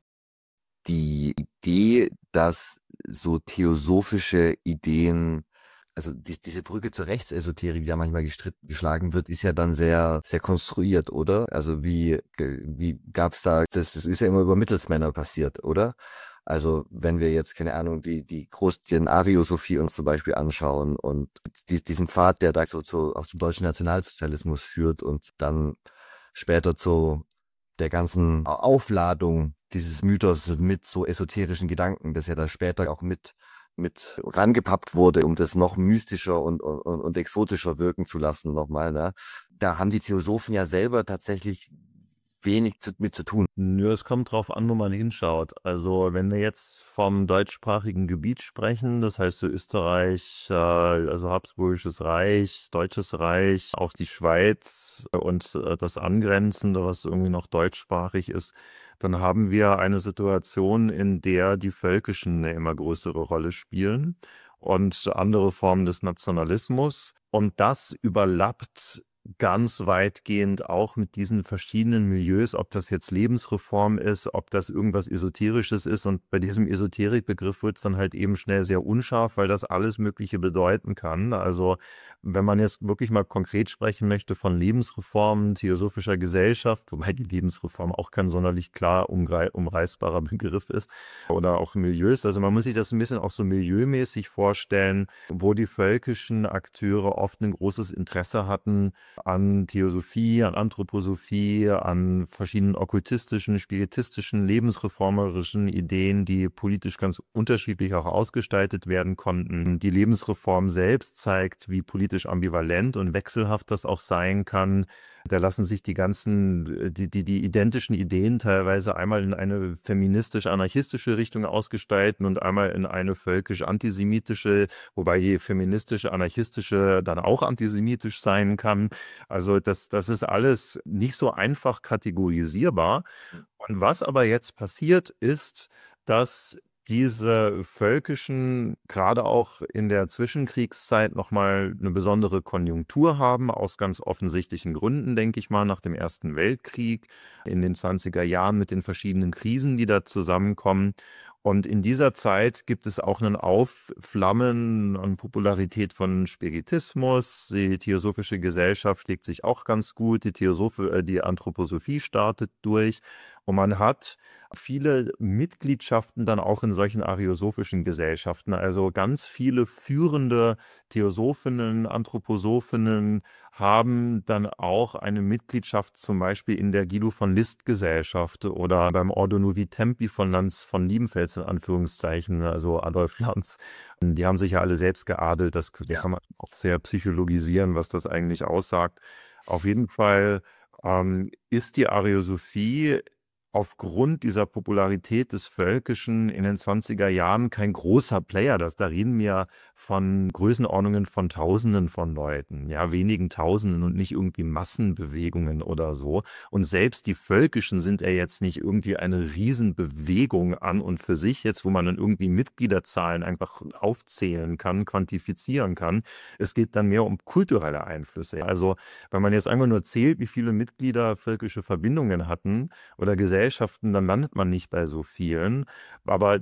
die Idee, dass so theosophische Ideen, also diese Brücke zur Rechtsesoterik, die ja manchmal geschlagen wird, ist ja dann sehr, sehr konstruiert, oder? Also wie gab's da, das ist ja immer über Mittelsmänner passiert, oder? Also wenn wir jetzt, keine Ahnung, den Ariosophie uns zum Beispiel anschauen und diesen Pfad, der da auch zum deutschen Nationalsozialismus führt und dann später zu der ganzen Aufladung dieses Mythos mit so esoterischen Gedanken, das ja dann später auch mit rangepappt wurde, um das noch mystischer und exotischer wirken zu lassen nochmal, ne? Da haben die Theosophen ja selber tatsächlich wenig mit zu tun. Nö, es kommt drauf an, wo man hinschaut. Also wenn wir jetzt vom deutschsprachigen Gebiet sprechen, das heißt so Österreich, also Habsburgisches Reich, Deutsches Reich, auch die Schweiz und das Angrenzende, was irgendwie noch deutschsprachig ist, dann haben wir eine Situation, in der die Völkischen eine immer größere Rolle spielen und andere Formen des Nationalismus. Und das überlappt ganz weitgehend auch mit diesen verschiedenen Milieus, ob das jetzt Lebensreform ist, ob das irgendwas Esoterisches ist. Und bei diesem Esoterikbegriff wird es dann halt eben schnell sehr unscharf, weil das alles Mögliche bedeuten kann. Also wenn man jetzt wirklich mal konkret sprechen möchte von Lebensreformen, theosophischer Gesellschaft, wobei die Lebensreform auch kein sonderlich klar umreißbarer Begriff ist, oder auch Milieus. Also man muss sich das ein bisschen auch so milieumäßig vorstellen, wo die völkischen Akteure oft ein großes Interesse hatten, an Theosophie, an Anthroposophie, an verschiedenen okkultistischen, spiritistischen, lebensreformerischen Ideen, die politisch ganz unterschiedlich auch ausgestaltet werden konnten. Die Lebensreform selbst zeigt, wie politisch ambivalent und wechselhaft das auch sein kann. Da lassen sich die identischen Ideen teilweise einmal in eine feministisch-anarchistische Richtung ausgestalten und einmal in eine völkisch-antisemitische, wobei die feministische-anarchistische dann auch antisemitisch sein kann. Also das ist alles nicht so einfach kategorisierbar. Und was aber jetzt passiert ist, dass diese völkischen, gerade auch in der Zwischenkriegszeit, nochmal eine besondere Konjunktur haben, aus ganz offensichtlichen Gründen, denke ich mal, nach dem Ersten Weltkrieg, in den 20er Jahren mit den verschiedenen Krisen, die da zusammenkommen. Und in dieser Zeit gibt es auch ein Aufflammen an Popularität von Spiritismus. Die Theosophische Gesellschaft schlägt sich auch ganz gut. Die Anthroposophie startet durch. Und man hat viele Mitgliedschaften dann auch in solchen ariosophischen Gesellschaften. Also ganz viele führende Theosophinnen, Anthroposophinnen haben dann auch eine Mitgliedschaft zum Beispiel in der Guido von List Gesellschaft oder beim Ordo Novi Tempi von Lanz von Liebenfels in Anführungszeichen, also Adolf Lanz. Die haben sich ja alle selbst geadelt. Das kann man auch sehr psychologisieren, was das eigentlich aussagt. Auf jeden Fall ist die Ariosophie aufgrund dieser Popularität des Völkischen in den 20er Jahren kein großer Player. Da reden wir von Größenordnungen von Tausenden von Leuten, ja, wenigen Tausenden und nicht irgendwie Massenbewegungen oder so. Und selbst die Völkischen sind ja jetzt nicht irgendwie eine Riesenbewegung an und für sich jetzt, wo man dann irgendwie Mitgliederzahlen einfach aufzählen kann, quantifizieren kann. Es geht dann mehr um kulturelle Einflüsse. Also wenn man jetzt einfach nur zählt, wie viele Mitglieder völkische Verbindungen hatten oder Gesellschaften, dann landet man nicht bei so vielen. Aber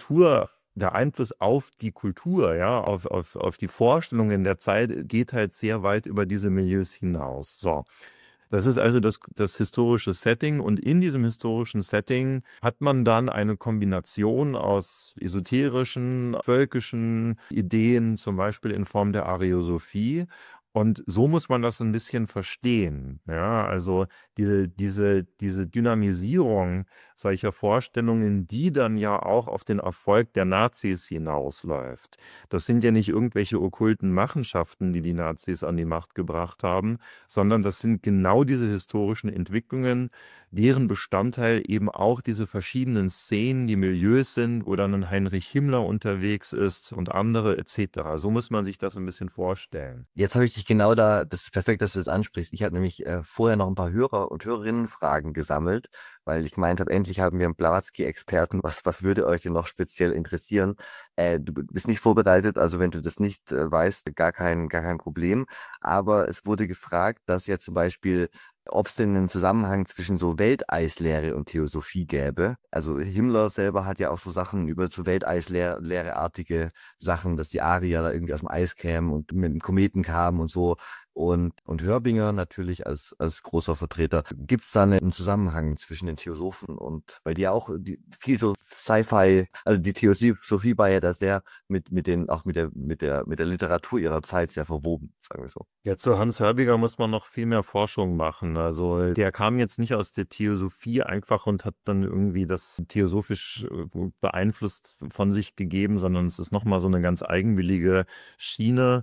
der Einfluss auf die Kultur, ja, auf die Vorstellungen der Zeit geht halt sehr weit über diese Milieus hinaus. So. Das ist also das historische Setting und in diesem historischen Setting hat man dann eine Kombination aus esoterischen, völkischen Ideen, zum Beispiel in Form der Ariosophie. Und so muss man das ein bisschen verstehen. Ja, also diese Dynamisierung solcher Vorstellungen, die dann ja auch auf den Erfolg der Nazis hinausläuft. Das sind ja nicht irgendwelche okkulten Machenschaften, die die Nazis an die Macht gebracht haben, sondern das sind genau diese historischen Entwicklungen, deren Bestandteil eben auch diese verschiedenen Szenen, die Milieus sind, wo dann ein Heinrich Himmler unterwegs ist und andere etc. So muss man sich das ein bisschen vorstellen. Jetzt habe ich dich genau da, das ist perfekt, dass du das ansprichst. Ich habe nämlich vorher noch ein paar Hörer- und Hörerinnenfragen gesammelt, weil ich gemeint habe, endlich haben wir einen Blavatsky-Experten. Was würde euch denn noch speziell interessieren? Du bist nicht vorbereitet, also wenn du das nicht weißt, gar kein Problem. Aber es wurde gefragt, dass ja zum Beispiel, ob es denn einen Zusammenhang zwischen so Welteislehre und Theosophie gäbe. Also Himmler selber hat ja auch so Sachen über so Welteislehre-artige Sachen, dass die Arier da irgendwie aus dem Eis kämen und mit dem Kometen kamen und so. Und Hörbinger natürlich als großer Vertreter. Gibt es da einen Zusammenhang zwischen den Theosophen und, weil die ja auch viel so Sci-Fi, also die Theosophie war ja da sehr auch mit der Literatur ihrer Zeit sehr verwoben, sagen wir so. Ja, zu Hans Hörbiger muss man noch viel mehr Forschung machen. Also der kam jetzt nicht aus der Theosophie einfach und hat dann irgendwie das theosophisch beeinflusst von sich gegeben, sondern es ist nochmal so eine ganz eigenwillige Schiene,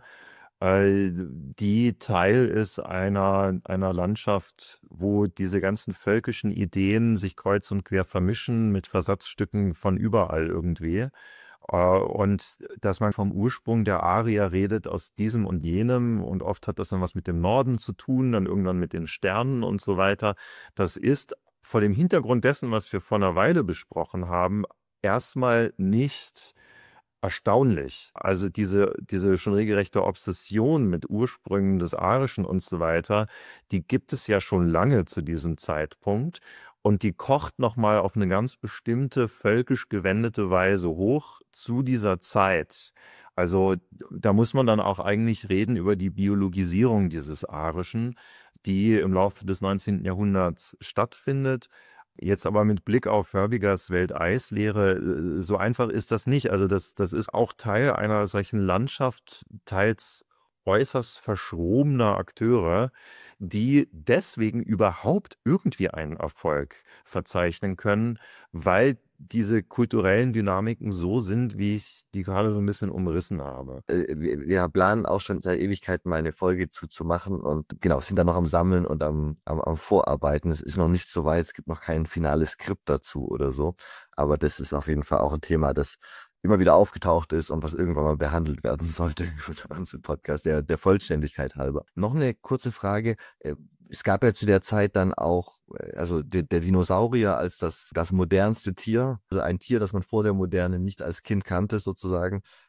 die Teil ist einer Landschaft, wo diese ganzen völkischen Ideen sich kreuz und quer vermischen mit Versatzstücken von überall irgendwie. Und dass man vom Ursprung der Arier redet aus diesem und jenem und oft hat das dann was mit dem Norden zu tun, dann irgendwann mit den Sternen und so weiter. Das ist vor dem Hintergrund dessen, was wir vor einer Weile besprochen haben, erstmal nicht erstaunlich. Also diese schon regelrechte Obsession mit Ursprüngen des Arischen und so weiter, die gibt es ja schon lange zu diesem Zeitpunkt. Und die kocht nochmal auf eine ganz bestimmte völkisch gewendete Weise hoch zu dieser Zeit. Also da muss man dann auch eigentlich reden über die Biologisierung dieses Arischen, die im Laufe des 19. Jahrhunderts stattfindet. Jetzt aber mit Blick auf Hörbigers Welteislehre, so einfach ist das nicht. Also das ist auch Teil einer solchen Landschaft, teils äußerst verschrobener Akteure, die deswegen überhaupt irgendwie einen Erfolg verzeichnen können, weil diese kulturellen Dynamiken so sind, wie ich die gerade so ein bisschen umrissen habe. Wir planen auch schon seit Ewigkeiten mal eine Folge zu machen und genau, sind da noch am Sammeln und am Vorarbeiten. Es ist noch nicht so weit, es gibt noch kein finales Skript dazu oder so, aber das ist auf jeden Fall auch ein Thema, das immer wieder aufgetaucht ist und was irgendwann mal behandelt werden sollte für unseren Podcast, der Vollständigkeit halber. Noch eine kurze Frage. Es gab ja zu der Zeit dann auch, also der Dinosaurier als das modernste Tier, also ein Tier, das man vor der Moderne nicht als Kind kannte sozusagen.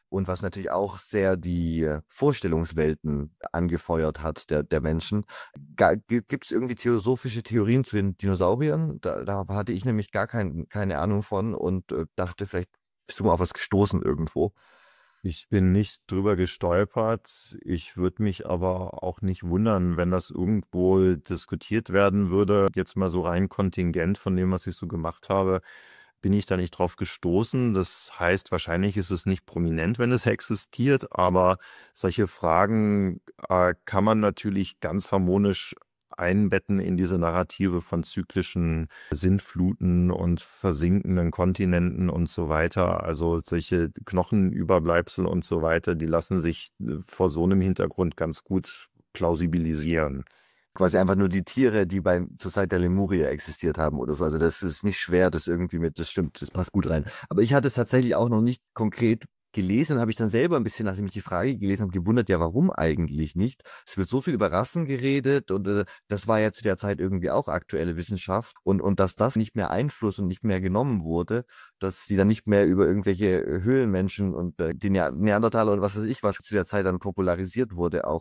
und was natürlich auch sehr die Vorstellungswelten angefeuert hat der Menschen. Gibt es irgendwie theosophische Theorien zu den Dinosauriern? Da hatte ich nämlich gar keine Ahnung von und dachte, vielleicht bist du mal auf was gestoßen irgendwo. Ich bin nicht drüber gestolpert. Ich würde mich aber auch nicht wundern, wenn das irgendwo diskutiert werden würde. Jetzt mal so rein kontingent von dem, was ich so gemacht habe, bin ich da nicht drauf gestoßen. Das heißt, wahrscheinlich ist es nicht prominent, wenn es existiert, aber solche Fragen kann man natürlich ganz harmonisch einbetten in diese Narrative von zyklischen Sintfluten und versinkenden Kontinenten und so weiter. Also solche Knochenüberbleibsel und so weiter, die lassen sich vor so einem Hintergrund ganz gut plausibilisieren. Quasi einfach nur die Tiere, die zur Zeit der Lemuria existiert haben oder so. Also das ist nicht schwer, das irgendwie das stimmt, das passt gut rein. Aber ich hatte es tatsächlich auch noch nicht konkret gelesen, habe ich dann selber ein bisschen, nachdem ich die Frage gelesen habe, gewundert, ja, warum eigentlich nicht? Es wird so viel über Rassen geredet und das war ja zu der Zeit irgendwie auch aktuelle Wissenschaft und dass das nicht mehr Einfluss und nicht mehr genommen wurde, dass sie dann nicht mehr über irgendwelche Höhlenmenschen und die Neandertaler und was weiß ich, was zu der Zeit dann popularisiert wurde, auch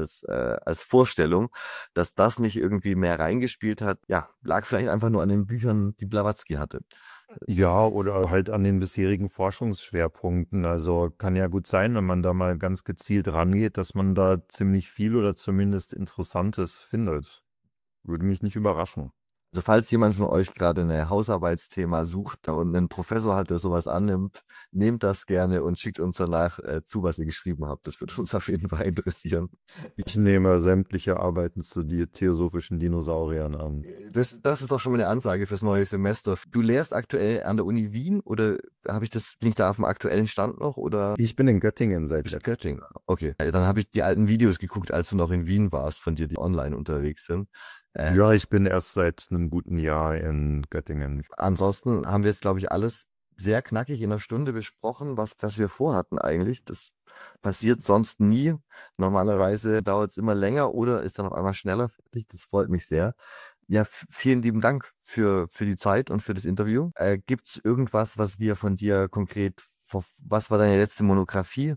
als Vorstellung, dass das nicht irgendwie mehr reingespielt hat, ja, lag vielleicht einfach nur an den Büchern, die Blavatsky hatte. Ja, oder halt an den bisherigen Forschungsschwerpunkten. Also kann ja gut sein, wenn man da mal ganz gezielt rangeht, dass man da ziemlich viel oder zumindest Interessantes findet. Würde mich nicht überraschen. Also falls jemand von euch gerade ein Hausarbeitsthema sucht und einen Professor hat, der sowas annimmt, nehmt das gerne und schickt uns danach zu, was ihr geschrieben habt. Das würde uns auf jeden Fall interessieren. Ich nehme sämtliche Arbeiten zu die theosophischen Dinosauriern an. Das ist doch schon mal eine Ansage fürs neue Semester. Du lehrst aktuell an der Uni Wien oder bin ich da auf dem aktuellen Stand noch oder Ich bin in Göttingen seit bist du letztem Göttingen? Jahr. Okay, dann habe ich die alten Videos geguckt, als du noch in Wien warst, von dir, die online unterwegs sind. Ja, ich bin erst seit einem guten Jahr in Göttingen. Ansonsten haben wir jetzt, glaube ich, alles sehr knackig in einer Stunde besprochen, was wir vorhatten eigentlich. Das passiert sonst nie. Normalerweise dauert es immer länger oder ist dann auf einmal schneller fertig. Das freut mich sehr. Ja, vielen lieben Dank für die Zeit und für das Interview. Gibt es irgendwas, was wir von dir konkret, was war deine letzte Monographie?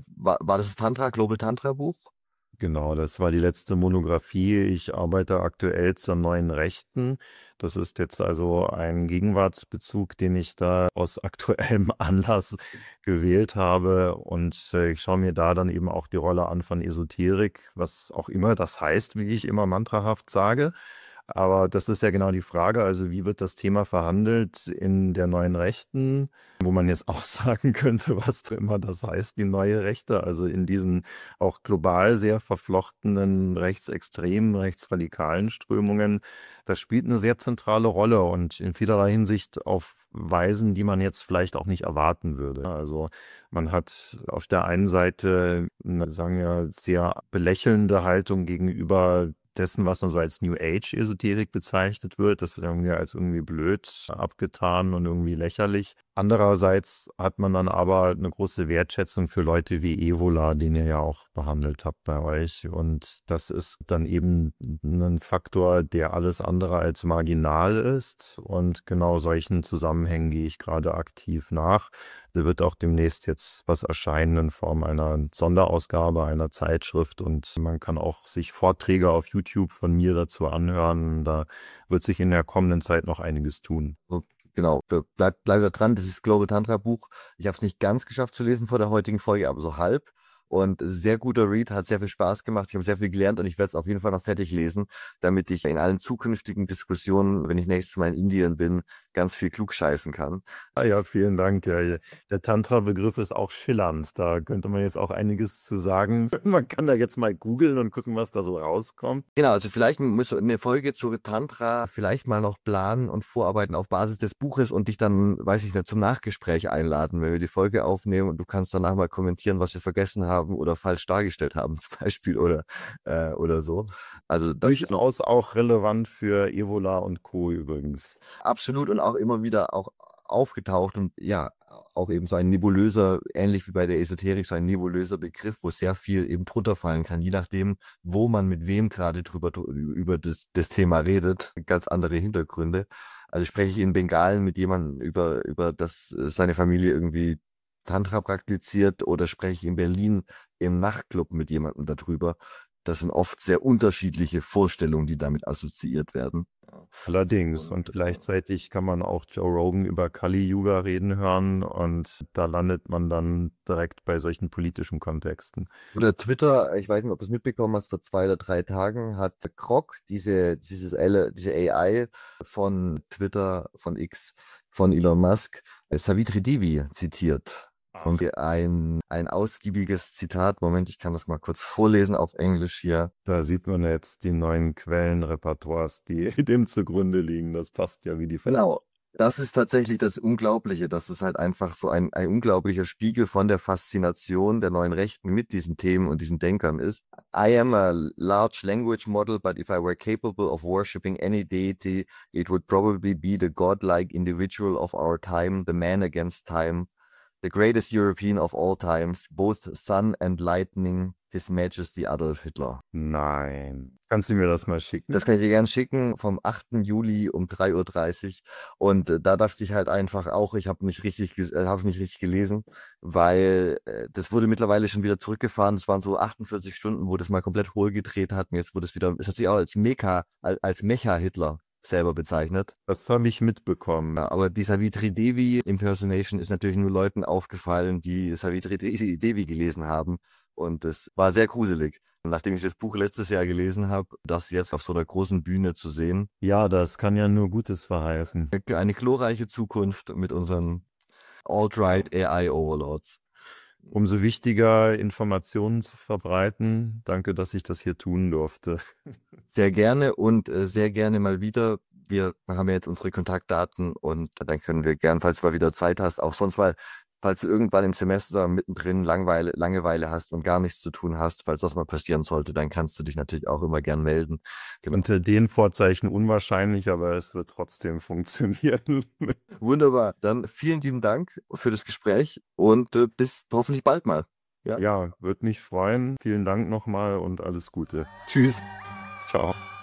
War das Tantra, Global Tantra Buch? Genau, das war die letzte Monographie. Ich arbeite aktuell zur neuen Rechten. Das ist jetzt also ein Gegenwartsbezug, den ich da aus aktuellem Anlass gewählt habe. Und ich schaue mir da dann eben auch die Rolle an von Esoterik, was auch immer das heißt, wie ich immer mantrahaft sage. Aber das ist ja genau die Frage, also wie wird das Thema verhandelt in der neuen Rechten, wo man jetzt auch sagen könnte, was immer das heißt, die neue Rechte, also in diesen auch global sehr verflochtenen rechtsextremen, rechtsradikalen Strömungen. Das spielt eine sehr zentrale Rolle und in vielerlei Hinsicht auf Weisen, die man jetzt vielleicht auch nicht erwarten würde. Also man hat auf der einen Seite eine, sagen wir, sehr belächelnde Haltung gegenüber dessen, was dann so als New Age-Esoterik bezeichnet wird. Das wird irgendwie als irgendwie blöd abgetan und irgendwie lächerlich. Andererseits hat man dann aber eine große Wertschätzung für Leute wie Evola, den ihr ja auch behandelt habt bei euch. Und das ist dann eben ein Faktor, der alles andere als marginal ist. Und genau solchen Zusammenhängen gehe ich gerade aktiv nach. Da wird auch demnächst jetzt was erscheinen in Form einer Sonderausgabe, einer Zeitschrift. Und man kann auch sich Vorträge auf YouTube von mir dazu anhören. Da wird sich in der kommenden Zeit noch einiges tun. Genau, bleib da dran. Das ist Global Tantra Buch. Ich habe es nicht ganz geschafft zu lesen vor der heutigen Folge, aber so halb. Und sehr guter Read, hat sehr viel Spaß gemacht. Ich habe sehr viel gelernt und ich werde es auf jeden Fall noch fertig lesen, damit ich in allen zukünftigen Diskussionen, wenn ich nächstes Mal in Indien bin, ganz viel klugscheißen kann. Ah ja, vielen Dank. Ja, der Tantra-Begriff ist auch schillernd. Da könnte man jetzt auch einiges zu sagen. Man kann da jetzt mal googeln und gucken, was da so rauskommt. Genau, also vielleicht müsst du eine Folge zu Tantra vielleicht mal noch planen und vorarbeiten auf Basis des Buches und dich dann, weiß ich nicht, zum Nachgespräch einladen, wenn wir die Folge aufnehmen und du kannst danach mal kommentieren, was wir vergessen haben oder falsch dargestellt haben zum Beispiel oder so. Also Durchaus auch relevant für Evola und Co. übrigens. absolut und auch immer wieder auch aufgetaucht und ja, auch eben so ein nebulöser, ähnlich wie bei der Esoterik, so ein nebulöser Begriff, wo sehr viel eben drunter fallen kann, je nachdem, wo man mit wem gerade über das Thema redet, ganz andere Hintergründe. Also spreche ich in Bengalen mit jemandem über das seine Familie irgendwie Tantra praktiziert oder spreche ich in Berlin im Nachtclub mit jemandem darüber. Das sind oft sehr unterschiedliche Vorstellungen, die damit assoziiert werden. Allerdings. Und gleichzeitig kann man auch Joe Rogan über Kali-Yuga reden hören und da landet man dann direkt bei solchen politischen Kontexten. Oder Twitter, ich weiß nicht, ob du es mitbekommen hast, vor 2 oder 3 Tagen hat Grok, diese AI von Twitter, von X, von Elon Musk, Savitri Devi zitiert. Und ein ausgiebiges Zitat, Moment, ich kann das mal kurz vorlesen auf Englisch hier. Da sieht man jetzt die neuen Quellenrepertoires, die dem zugrunde liegen. Das passt ja wie die Faust. Genau. Das ist tatsächlich das Unglaubliche, dass es halt einfach so ein unglaublicher Spiegel von der Faszination der neuen Rechten mit diesen Themen und diesen Denkern ist. I am a large language model, but if I were capable of worshipping any deity, it would probably be the godlike individual of our time, the man against time, the greatest European of all times, both sun and lightning, His Majesty Adolf Hitler. Nein. Kannst du mir das mal schicken? Das kann ich dir gerne schicken, vom 8. Juli um 3:30 Uhr. Und da dachte ich halt einfach auch, ich habe nicht richtig gelesen, weil das wurde mittlerweile schon wieder zurückgefahren. Es waren so 48 Stunden, wo das mal komplett hohl gedreht hat. Und jetzt wurde es wieder, es hat sich auch als Mecha-Hitler selber bezeichnet. Das habe ich mitbekommen. Ja, aber die Savitri Devi Impersonation ist natürlich nur Leuten aufgefallen, die Savitri Devi gelesen haben. Und das war sehr gruselig. Nachdem ich das Buch letztes Jahr gelesen habe, das jetzt auf so einer großen Bühne zu sehen. Ja, das kann ja nur Gutes verheißen. Eine glorreiche Zukunft mit unseren Alt-Right AI Overlords. Umso wichtiger, Informationen zu verbreiten. Danke, dass ich das hier tun durfte. Sehr gerne und sehr gerne mal wieder. Wir haben ja jetzt unsere Kontaktdaten und dann können wir gern, falls du mal wieder Zeit hast, auch sonst mal, falls du irgendwann im Semester mittendrin Langeweile hast und gar nichts zu tun hast, falls das mal passieren sollte, dann kannst du dich natürlich auch immer gern melden. Genau. Unter den Vorzeichen unwahrscheinlich, aber es wird trotzdem funktionieren. Wunderbar. Dann vielen lieben Dank für das Gespräch und bis hoffentlich bald mal. Ja, würde mich freuen. Vielen Dank nochmal und alles Gute. Tschüss. Ciao.